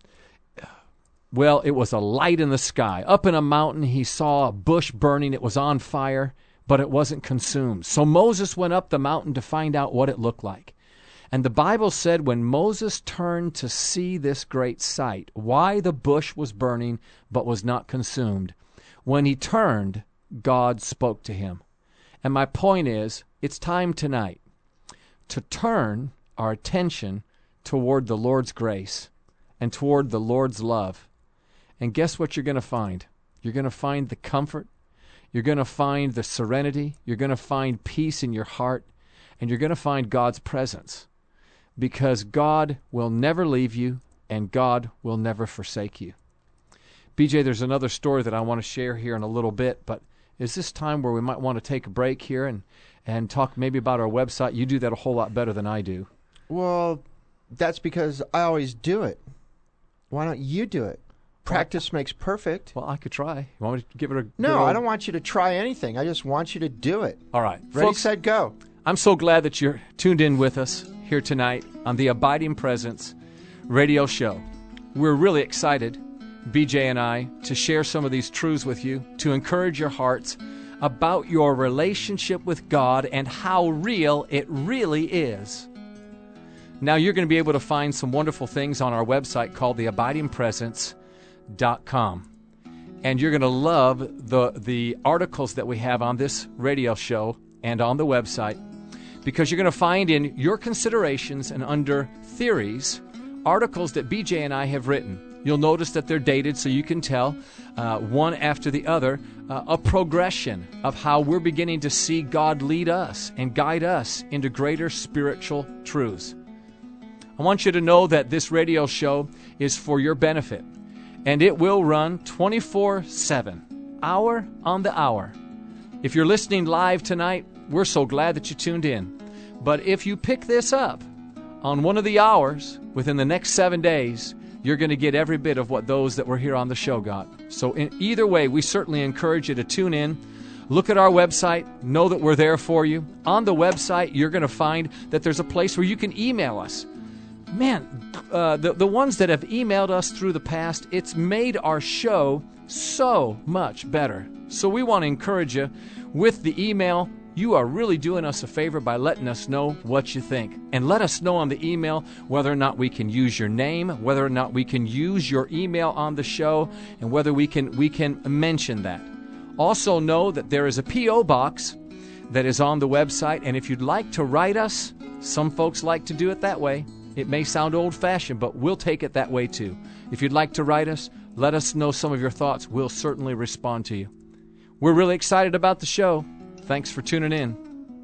well, it was a light in the sky. Up in a mountain, he saw a bush burning. It was on fire, but it wasn't consumed. So Moses went up the mountain to find out what it looked like. And the Bible said when Moses turned to see this great sight, why the bush was burning but was not consumed, when he turned, God spoke to him. And my point is, it's time tonight to turn our attention toward the Lord's grace and toward the Lord's love. And guess what you're going to find? You're going to find the comfort. You're going to find the serenity. You're going to find peace in your heart. And you're going to find God's presence. Because God will never leave you and God will never forsake you. B J, there's another story that I want to share here in a little bit, but is this time where we might want to take a break here and, and talk maybe about our website? You do that a whole lot better than I do. Well, that's because I always do it. Why don't you do it? practice makes perfect. Well, I could try. You want me to give it a No, good old- I don't want you to try anything. I just want you to do it. All right. Ready, Folks, set, go. I'm so glad that you're tuned in with us here tonight on the Abiding Presence radio show. We're really excited, B J and I, to share some of these truths with you, to encourage your hearts about your relationship with God and how real it really is. Now, you're going to be able to find some wonderful things on our website called the abiding presence dot com. And you're going to love the, the articles that we have on this radio show and on the website, because you're going to find in your considerations and under theories articles that B J and I have written. You'll notice that they're dated so you can tell, uh, one after the other, uh, a progression of how we're beginning to see God lead us and guide us into greater spiritual truths. I want you to know that this radio show is for your benefit, and it will run twenty-four seven, hour on the hour. If you're listening live tonight, we're so glad that you tuned in. But if you pick this up on one of the hours within the next seven days, you're going to get every bit of what those that were here on the show got. So in either way, we certainly encourage you to tune in. Look at our website. Know that we're there for you. On the website, you're going to find that there's a place where you can email us. Man, uh, the, the ones that have emailed us through the past, it's made our show so much better. So we want to encourage you with the email. You are really doing us a favor by letting us know what you think. And let us know on the email whether or not we can use your name, whether or not we can use your email on the show, and whether we can we can mention that. Also know that there is a P O box that is on the website, and if you'd like to write us, some folks like to do it that way. It may sound old-fashioned, but we'll take it that way too. If you'd like to write us, let us know some of your thoughts. We'll certainly respond to you. We're really excited about the show. Thanks for tuning in.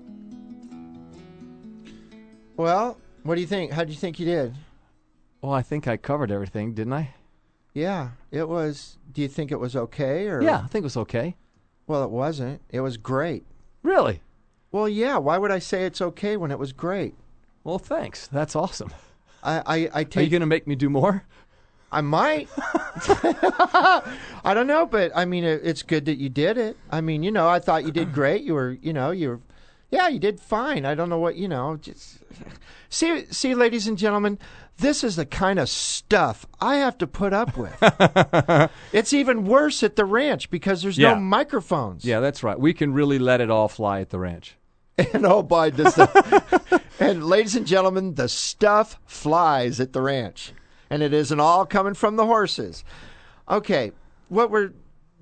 Well, what do you think? How do you think you did? Well, I think I covered everything, didn't I? Yeah, it was. Do you think it was okay? Or? Yeah, I think it was okay. Well, it wasn't. It was great. Really? Well, yeah. Why would I say it's okay when it was great? Well, thanks. That's awesome. I, I, I take. Are you going to make me do more? I might. I don't know, but I mean, it, it's good that you did it. I mean, you know, I thought you did great. You were, you know, you were, yeah, you did fine. I don't know what, you know, just see, see, ladies and gentlemen, this is the kind of stuff I have to put up with. It's even worse at the ranch because there's Yeah. no microphones. Yeah, that's right. We can really let it all fly at the ranch. And oh boy, does the, and ladies and gentlemen, the stuff flies at the ranch. And it isn't all coming from the horses. Okay, what we're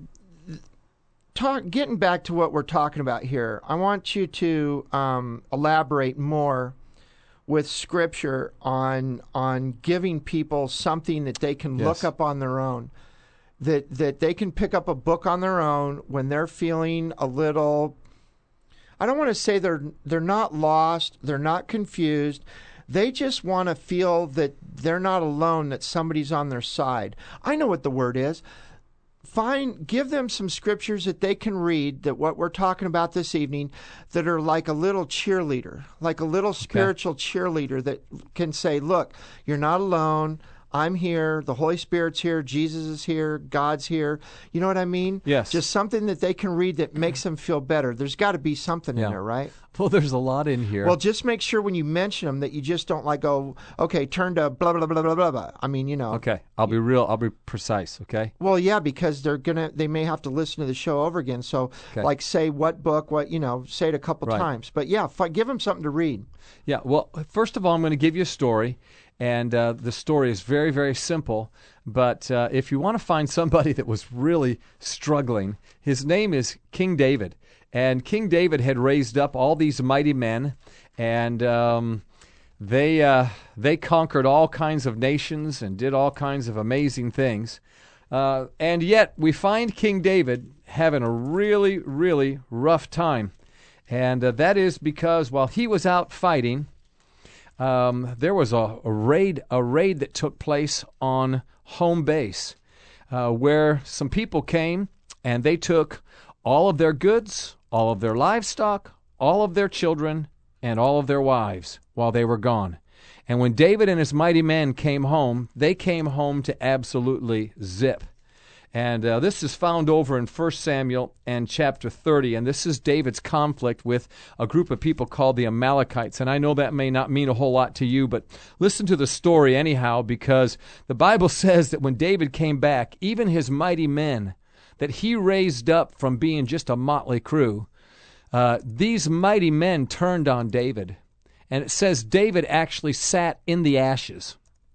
talk, getting back to what we're talking about here, I want you to um, elaborate more with Scripture on on giving people something that they can Yes. look up on their own, that that they can pick up a book on their own when they're feeling a little. I don't want to say they're they're not lost, they're not confused. They just want to feel that they're not alone, that somebody's on their side. I know what the word is. Find, give them some scriptures that they can read, that what we're talking about this evening, that are like a little cheerleader, like a little spiritual cheerleader that can say, look, you're not alone. I'm here. The Holy Spirit's here. Jesus is here. God's here. You know what I mean? Yes. Just something that they can read that makes them feel better. There's got to be something Yeah. in there, right? Well, there's a lot in here. Well, just make sure when you mention them that you just don't like go, okay, turn to blah, blah, blah, blah, blah, blah. I mean, you know. Okay, I'll be real. I'll be precise, okay? Well, yeah, because they're going to, they may have to listen to the show over again. So, Okay. like, say what book, what, you know, say it a couple Right. times. But, yeah, f- give them something to read. Yeah, well, first of all, I'm going to give you a story. And uh, the story is very, very simple. But uh, if you want to find somebody that was really struggling, his name is King David. And King David had raised up all these mighty men, and um, they uh, they conquered all kinds of nations and did all kinds of amazing things. Uh, and yet we find King David having a really, really rough time. And uh, that is because while he was out fighting, Um, there was a, a raid a raid that took place on home base uh, where some people came and they took all of their goods, all of their livestock, all of their children, and all of their wives while they were gone. And when David and his mighty men came home, they came home to absolutely zip. And uh, this is found over in First Samuel and chapter thirty, and this is David's conflict with a group of people called the Amalekites. And I know that may not mean a whole lot to you, but listen to the story anyhow, because the Bible says that when David came back, even his mighty men that he raised up from being just a motley crew, uh, these mighty men turned on David. And it says David actually sat in the ashes,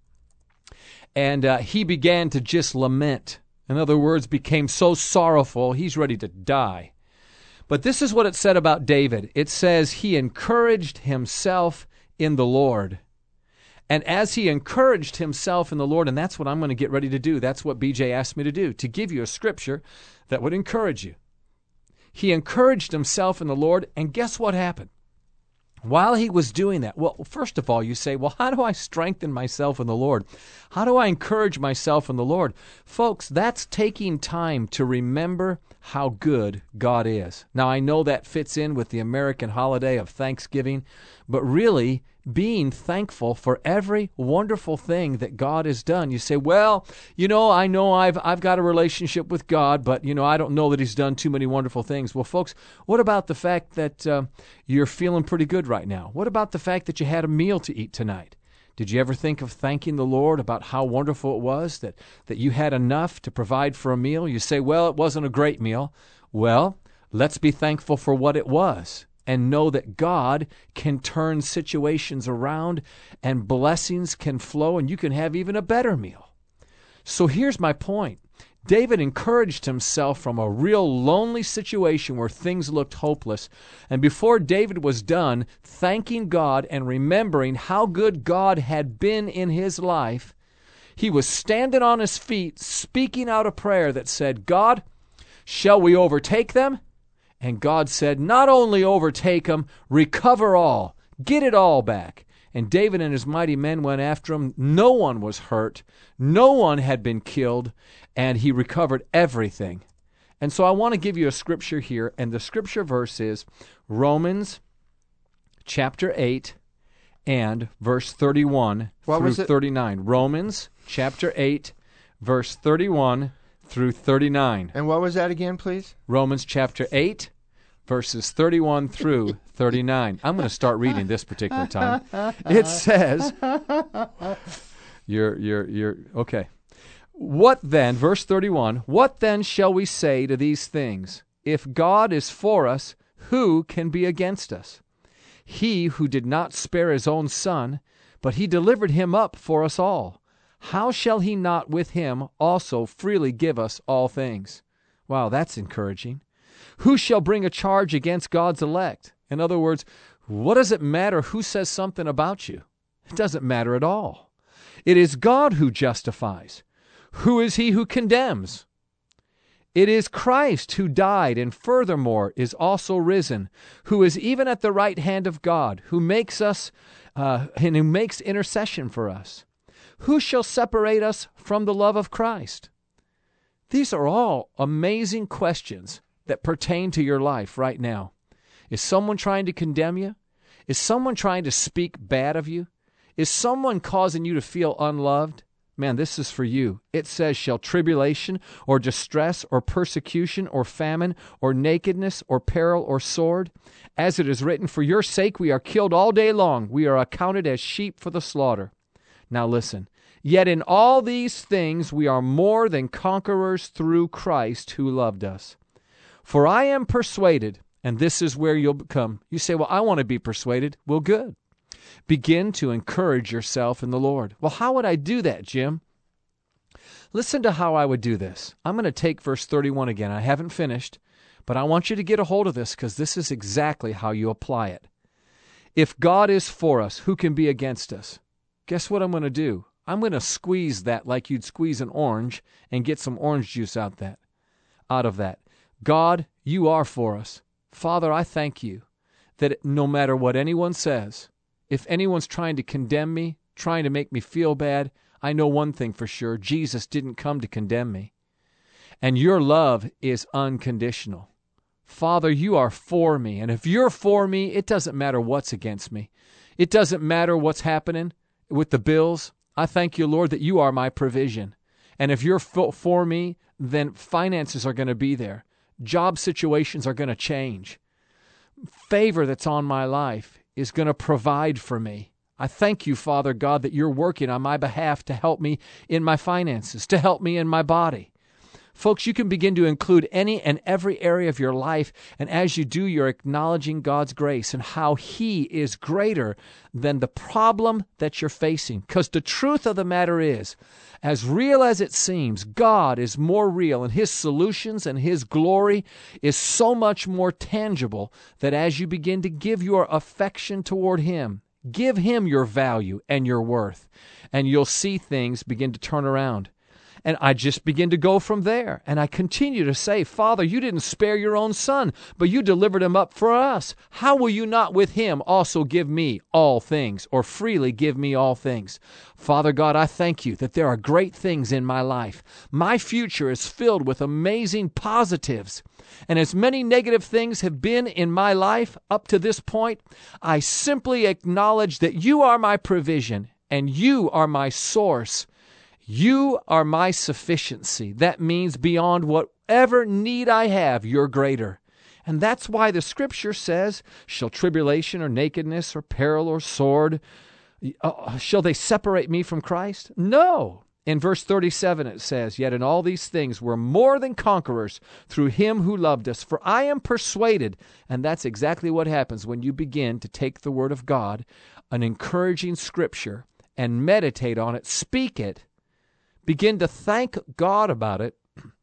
and uh, he began to just lament. In other words, became so sorrowful, he's ready to die. But this is what it said about David. It says he encouraged himself in the Lord. And as he encouraged himself in the Lord, and that's what I'm going to get ready to do. That's what B J asked me to do, to give you a scripture that would encourage you. He encouraged himself in the Lord, and guess what happened? While he was doing that, well, first of all, you say, well, how do I strengthen myself in the Lord? How do I encourage myself in the Lord? Folks, that's taking time to remember how good God is. Now, I know that fits in with the American holiday of Thanksgiving, but really being thankful for every wonderful thing that God has done. You say, well, you know, I know I've I've got a relationship with God, but, you know, I don't know that he's done too many wonderful things. Well, folks, what about the fact that uh, you're feeling pretty good right now? What about the fact that you had a meal to eat tonight? Did you ever think of thanking the Lord about how wonderful it was that, that you had enough to provide for a meal? You say, well, it wasn't a great meal. Well, let's be thankful for what it was, and know that God can turn situations around and blessings can flow and you can have even a better meal. So here's my point. David encouraged himself from a real lonely situation where things looked hopeless. And before David was done thanking God and remembering how good God had been in his life, he was standing on his feet speaking out a prayer that said, God, shall we overtake them? And God said, not only overtake them, recover all, get it all back. And David and his mighty men went after him. No one was hurt. No one had been killed. And he recovered everything. And so I want to give you a scripture here. And the scripture verse is Romans chapter eight and verse thirty-one What through was it? thirty-nine. Romans chapter eight, verse thirty-one through thirty-nine. And what was that again, please? Romans chapter eight, verses thirty-one through thirty-nine. I'm going to start reading this particular time. It says, you're, you're, you're, okay. What then, verse thirty-one, what then shall we say to these things? If God is for us, who can be against us? He who did not spare his own son, but he delivered him up for us all. How shall he not with him also freely give us all things? Wow, that's encouraging. Who shall bring a charge against God's elect? In other words, what does it matter who says something about you? It doesn't matter at all. It is God who justifies. Who is he who condemns? It is Christ who died and furthermore is also risen, who is even at the right hand of God, who makes us uh, and who makes intercession for us. Who shall separate us from the love of Christ? These are all amazing questions that pertain to your life right now. Is someone trying to condemn you? Is someone trying to speak bad of you? Is someone causing you to feel unloved? Man, this is for you. It says, shall tribulation or distress or persecution or famine or nakedness or peril or sword? As it is written, for your sake we are killed all day long. We are accounted as sheep for the slaughter. Now listen. Yet in all these things we are more than conquerors through Christ who loved us. For I am persuaded, and this is where you'll become. You say, well, I want to be persuaded. Well, good. Begin to encourage yourself in the Lord. Well, how would I do that, Jim? Listen to how I would do this. I'm going to take verse thirty-one again. I haven't finished, but I want you to get a hold of this because this is exactly how you apply it. If God is for us, who can be against us? Guess what I'm going to do? I'm going to squeeze that like you'd squeeze an orange and get some orange juice out that, out of that. God, you are for us. Father, I thank you that no matter what anyone says, if anyone's trying to condemn me, trying to make me feel bad, I know one thing for sure. Jesus didn't come to condemn me. And your love is unconditional. Father, you are for me. And if you're for me, it doesn't matter what's against me. It doesn't matter what's happening. with the bills. I thank you, Lord, that you are my provision. And if you're for me, then finances are going to be there. Job situations are going to change. Favor that's on my life is going to provide for me. I thank you, Father God, that you're working on my behalf to help me in my finances, to help me in my body. Folks, you can begin to include any and every area of your life, and as you do, you're acknowledging God's grace and how He is greater than the problem that you're facing. Because the truth of the matter is, as real as it seems, God is more real, and His solutions and His glory is so much more tangible that as you begin to give your affection toward Him, give Him your value and your worth, and you'll see things begin to turn around. And I just begin to go from there. And I continue to say, Father, you didn't spare your own Son, but you delivered Him up for us. How will you not with Him also give me all things, or freely give me all things? Father God, I thank you that there are great things in my life. My future is filled with amazing positives. And as many negative things have been in my life up to this point, I simply acknowledge that you are my provision and you are my source. You are my sufficiency. That means beyond whatever need I have, you're greater. And that's why the Scripture says, shall tribulation or nakedness or peril or sword, uh, shall they separate me from Christ? No. In verse thirty-seven it says, yet in all these things we're more than conquerors through Him who loved us. For I am persuaded, and that's exactly what happens when you begin to take the Word of God, an encouraging Scripture, and meditate on it, speak it, begin to thank God about it,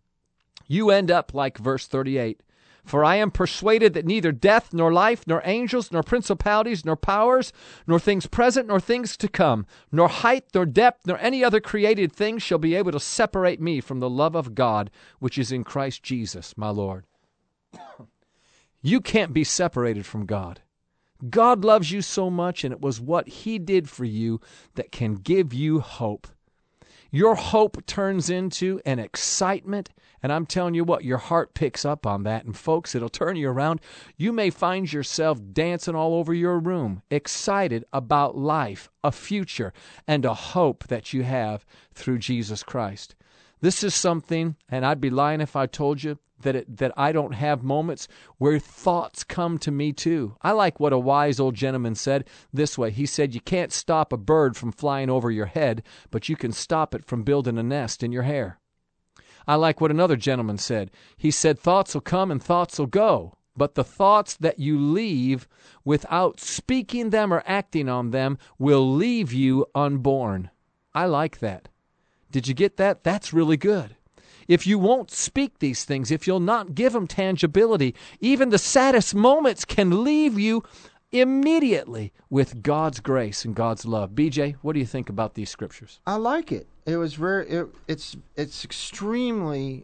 you end up like verse thirty-eight. For I am persuaded that neither death, nor life, nor angels, nor principalities, nor powers, nor things present, nor things to come, nor height, nor depth, nor any other created thing shall be able to separate me from the love of God, which is in Christ Jesus, my Lord. You can't be separated from God. God loves you so much, and it was what He did for you that can give you hope. Your hope turns into an excitement, and I'm telling you what, your heart picks up on that, and folks, it'll turn you around. You may find yourself dancing all over your room, excited about life, a future, and a hope that you have through Jesus Christ. This is something, and I'd be lying if I told you that it, that I don't have moments where thoughts come to me too. I like what a wise old gentleman said this way. He said, you can't stop a bird from flying over your head, but you can stop it from building a nest in your hair. I like what another gentleman said. He said, thoughts will come and thoughts will go, but the thoughts that you leave without speaking them or acting on them will leave you unborn. I like that. Did you get that? That's really good. If you won't speak these things, if you'll not give them tangibility, even the saddest moments can leave you immediately with God's grace and God's love. B J, what do you think about these scriptures? I like it. It was very. It, it's it's extremely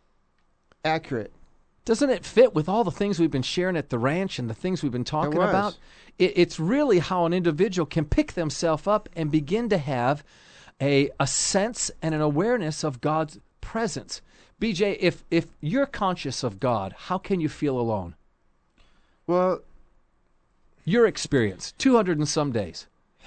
accurate. Doesn't it fit with all the things we've been sharing at the ranch and the things we've been talking It was. about? It, it's really how an individual can pick themselves up and begin to have a a sense and an awareness of God's presence. B J, if if you're conscious of God, how can you feel alone? Well, your experience, two hundred and some days.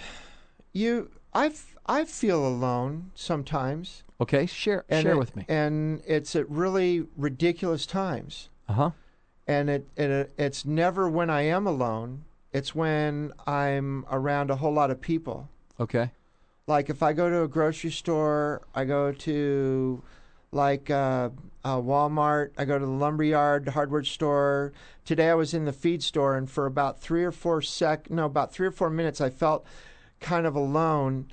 You, I, I feel alone sometimes. Okay, share and share it, with me. And it's at really ridiculous times. Uh huh. And it, it it's never when I am alone. It's when I'm around a whole lot of people. Okay. Like if I go to a grocery store, I go to like uh, uh, Walmart, I go to the lumberyard, hardware store. Today I was in the feed store, and for about three or four sec, no, about three or four minutes, I felt kind of alone.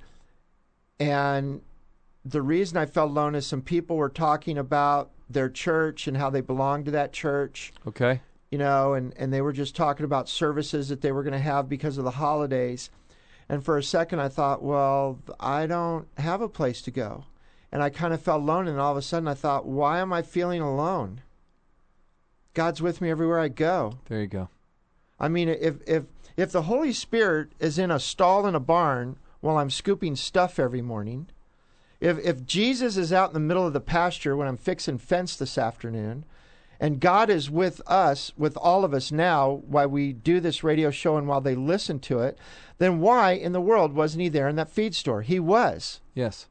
And the reason I felt alone is some people were talking about their church and how they belong to that church. Okay. You know, and, and they were just talking about services that they were going to have because of the holidays. And for a second I thought, well, I don't have a place to go. And I kind of felt alone, and all of a sudden I thought, why am I feeling alone? God's with me everywhere I go. There you go. I mean, if if if the Holy Spirit is in a stall in a barn while I'm scooping stuff every morning, if if Jesus is out in the middle of the pasture when I'm fixing fence this afternoon, and God is with us, with all of us now, while we do this radio show and while they listen to it, then why in the world wasn't he there in that feed store? He was. Yes.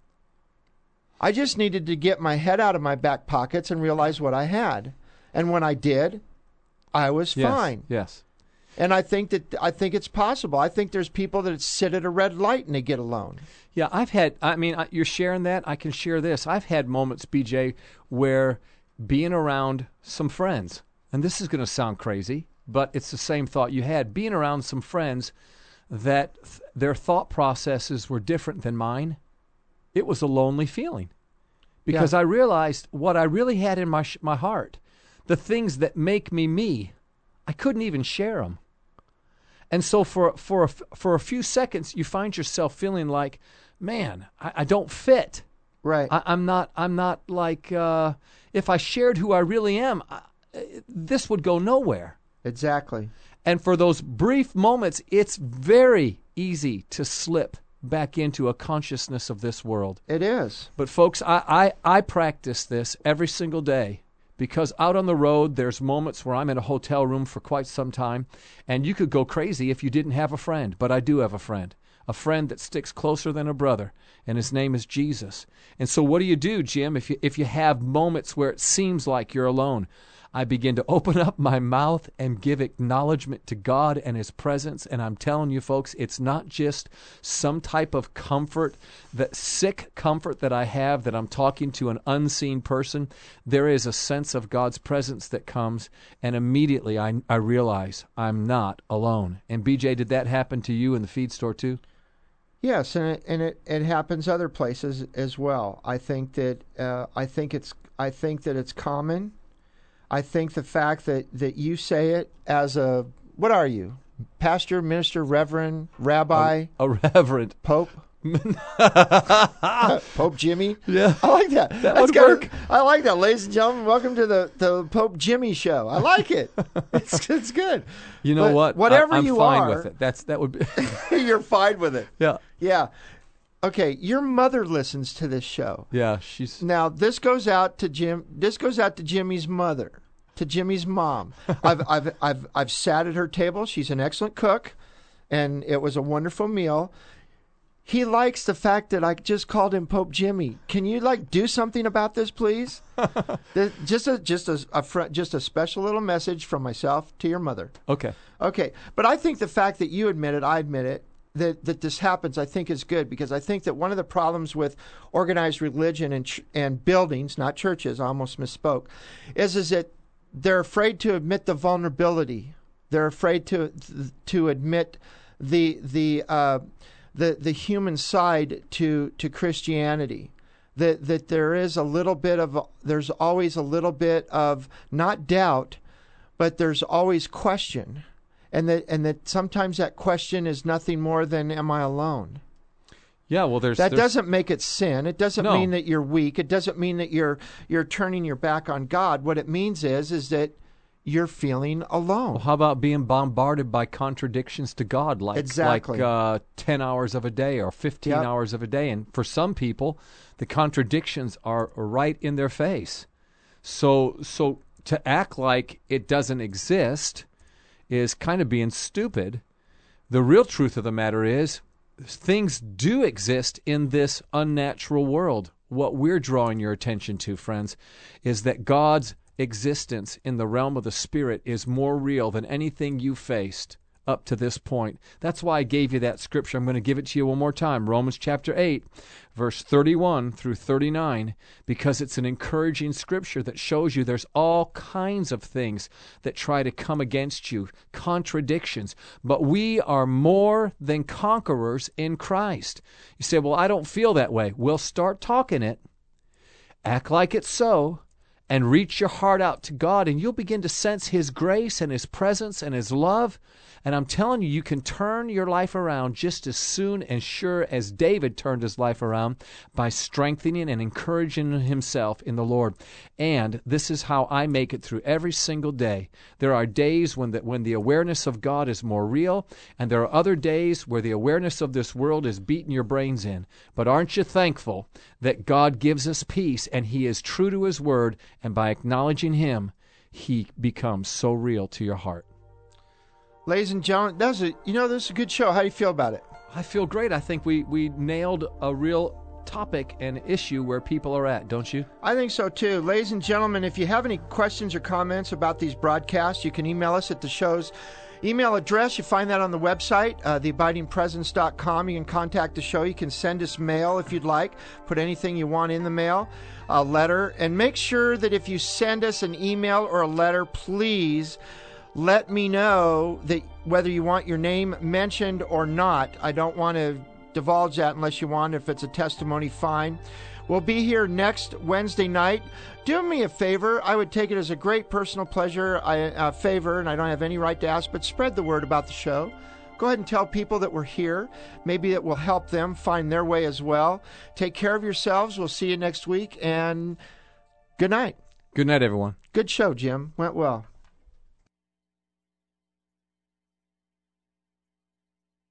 I just needed to get my head out of my back pockets and realize what I had. And when I did, I was Yes. fine. Yes. And I think that I think it's possible. I think there's people that sit at a red light and they get alone. Yeah, I've had, I mean, I- you're sharing that. I can share this. I've had moments, B J, where being around some friends, and this is going to sound crazy, but it's the same thought you had, being around some friends that th- their thought processes were different than mine, it was a lonely feeling. Because Yeah. I realized what I really had in my sh- my heart, the things that make me me, I couldn't even share them. And so for for a, f- for a few seconds, you find yourself feeling like, man, I, I don't fit. Right. I, I'm not. I'm not like. Uh, if I shared who I really am, I, this would go nowhere. Exactly. And for those brief moments, it's very easy to slip back into a consciousness of this world. It is. But folks, I, I, I practice this every single day, because out on the road, there's moments where I'm in a hotel room for quite some time, and you could go crazy if you didn't have a friend. But I do have a friend, a friend that sticks closer than a brother, and his name is Jesus. And so what do you do, Jim, if you, if you have moments where it seems like you're alone? I begin to open up my mouth and give acknowledgement to God and His presence. And I'm telling you, folks, it's not just some type of comfort, that sick comfort that I have that I'm talking to an unseen person. There is a sense of God's presence that comes, and immediately I, I realize I'm not alone. And B J, did that happen to you in the feed store too? Yes, and it, and it, it happens other places as well. I think that uh, I think it's I think that it's common. I think the fact that, that you say it as a, what are you? Pastor, minister, reverend, rabbi, A, a reverend. pope? Pope Jimmy? Yeah. I like that. That That's would kinda- work. I like that. Ladies and gentlemen, welcome to the, the Pope Jimmy show. I like it. It's, it's good. You know But what? Whatever I, I'm you fine are, with it. That's that would be. you're fine with it. Yeah. Yeah. Okay, your mother listens to this show. Yeah. She's. Now, this goes out to Jim. This goes out to Jimmy's mother, to Jimmy's mom. I've, I've, I've, I've sat at her table. She's an excellent cook, and it was a wonderful meal. He likes the fact that I just called him Pope Jimmy. Can you like do something about this, please? This- just a, just a, a fr- just a special little message from myself to your mother. Okay. Okay, but I think the fact that you admit it, I admit it, that, that this happens, I think is good, because I think that one of the problems with organized religion and ch- and buildings, not churches, I almost misspoke, is is that they're afraid to admit the vulnerability. They're afraid to to admit the the uh, the the human side to to Christianity. That that there is a little bit of there's always a little bit of not doubt, but there's always question. And that and that sometimes that question is nothing more than, am I alone? Yeah. Well, there's That there's, doesn't make it sin. It doesn't No. mean that you're weak. It doesn't mean that you're you're turning your back on God. What it means is is that you're feeling alone. Well, how about being bombarded by contradictions to God, like Exactly. like uh, ten hours of a day or fifteen Yep. hours of a day? And for some people, the contradictions are right in their face. So so to act like it doesn't exist is kind of being stupid. The real truth of the matter is, things do exist in this unnatural world. What we're drawing your attention to, friends, is that God's existence in the realm of the Spirit is more real than anything you faced up to this point. That's why I gave you that scripture. I'm going to give it to you one more time. Romans chapter eight, verse thirty-one through thirty-nine, because it's an encouraging scripture that shows you there's all kinds of things that try to come against you, contradictions, but we are more than conquerors in Christ. You say, well, I don't feel that way. Well, start talking it. Act like it's so. And reach your heart out to God, and you'll begin to sense His grace and His presence and His love. And I'm telling you, you can turn your life around just as soon and sure as David turned his life around by strengthening and encouraging himself in the Lord. And this is how I make it through every single day. There are days when the, when the awareness of God is more real, and there are other days where the awareness of this world is beating your brains in. But aren't you thankful that God gives us peace, and He is true to His word, and by acknowledging Him, he becomes so real to your heart. Ladies and gentlemen, that's a, you know, this is a good show. How do you feel about it? I feel great. I think we, we nailed a real topic and issue where people are at, don't you? I think so too. Ladies and gentlemen, if you have any questions or comments about these broadcasts, you can email us at the show's email address. You find that on the website, uh, the abiding presence dot com. You can contact the show. You can send us mail if you'd like. Put anything you want in the mail, a letter. And make sure that if you send us an email or a letter, please let me know that whether you want your name mentioned or not. I don't want to divulge that unless you want. If it's a testimony, fine. We'll be here next Wednesday night. Do me a favor. I would take it as a great personal pleasure, a uh, favor, and I don't have any right to ask, but spread the word about the show. Go ahead and tell people that we're here. Maybe it will help them find their way as well. Take care of yourselves. We'll see you next week, and good night. Good night, everyone. Good show, Jim. Went well.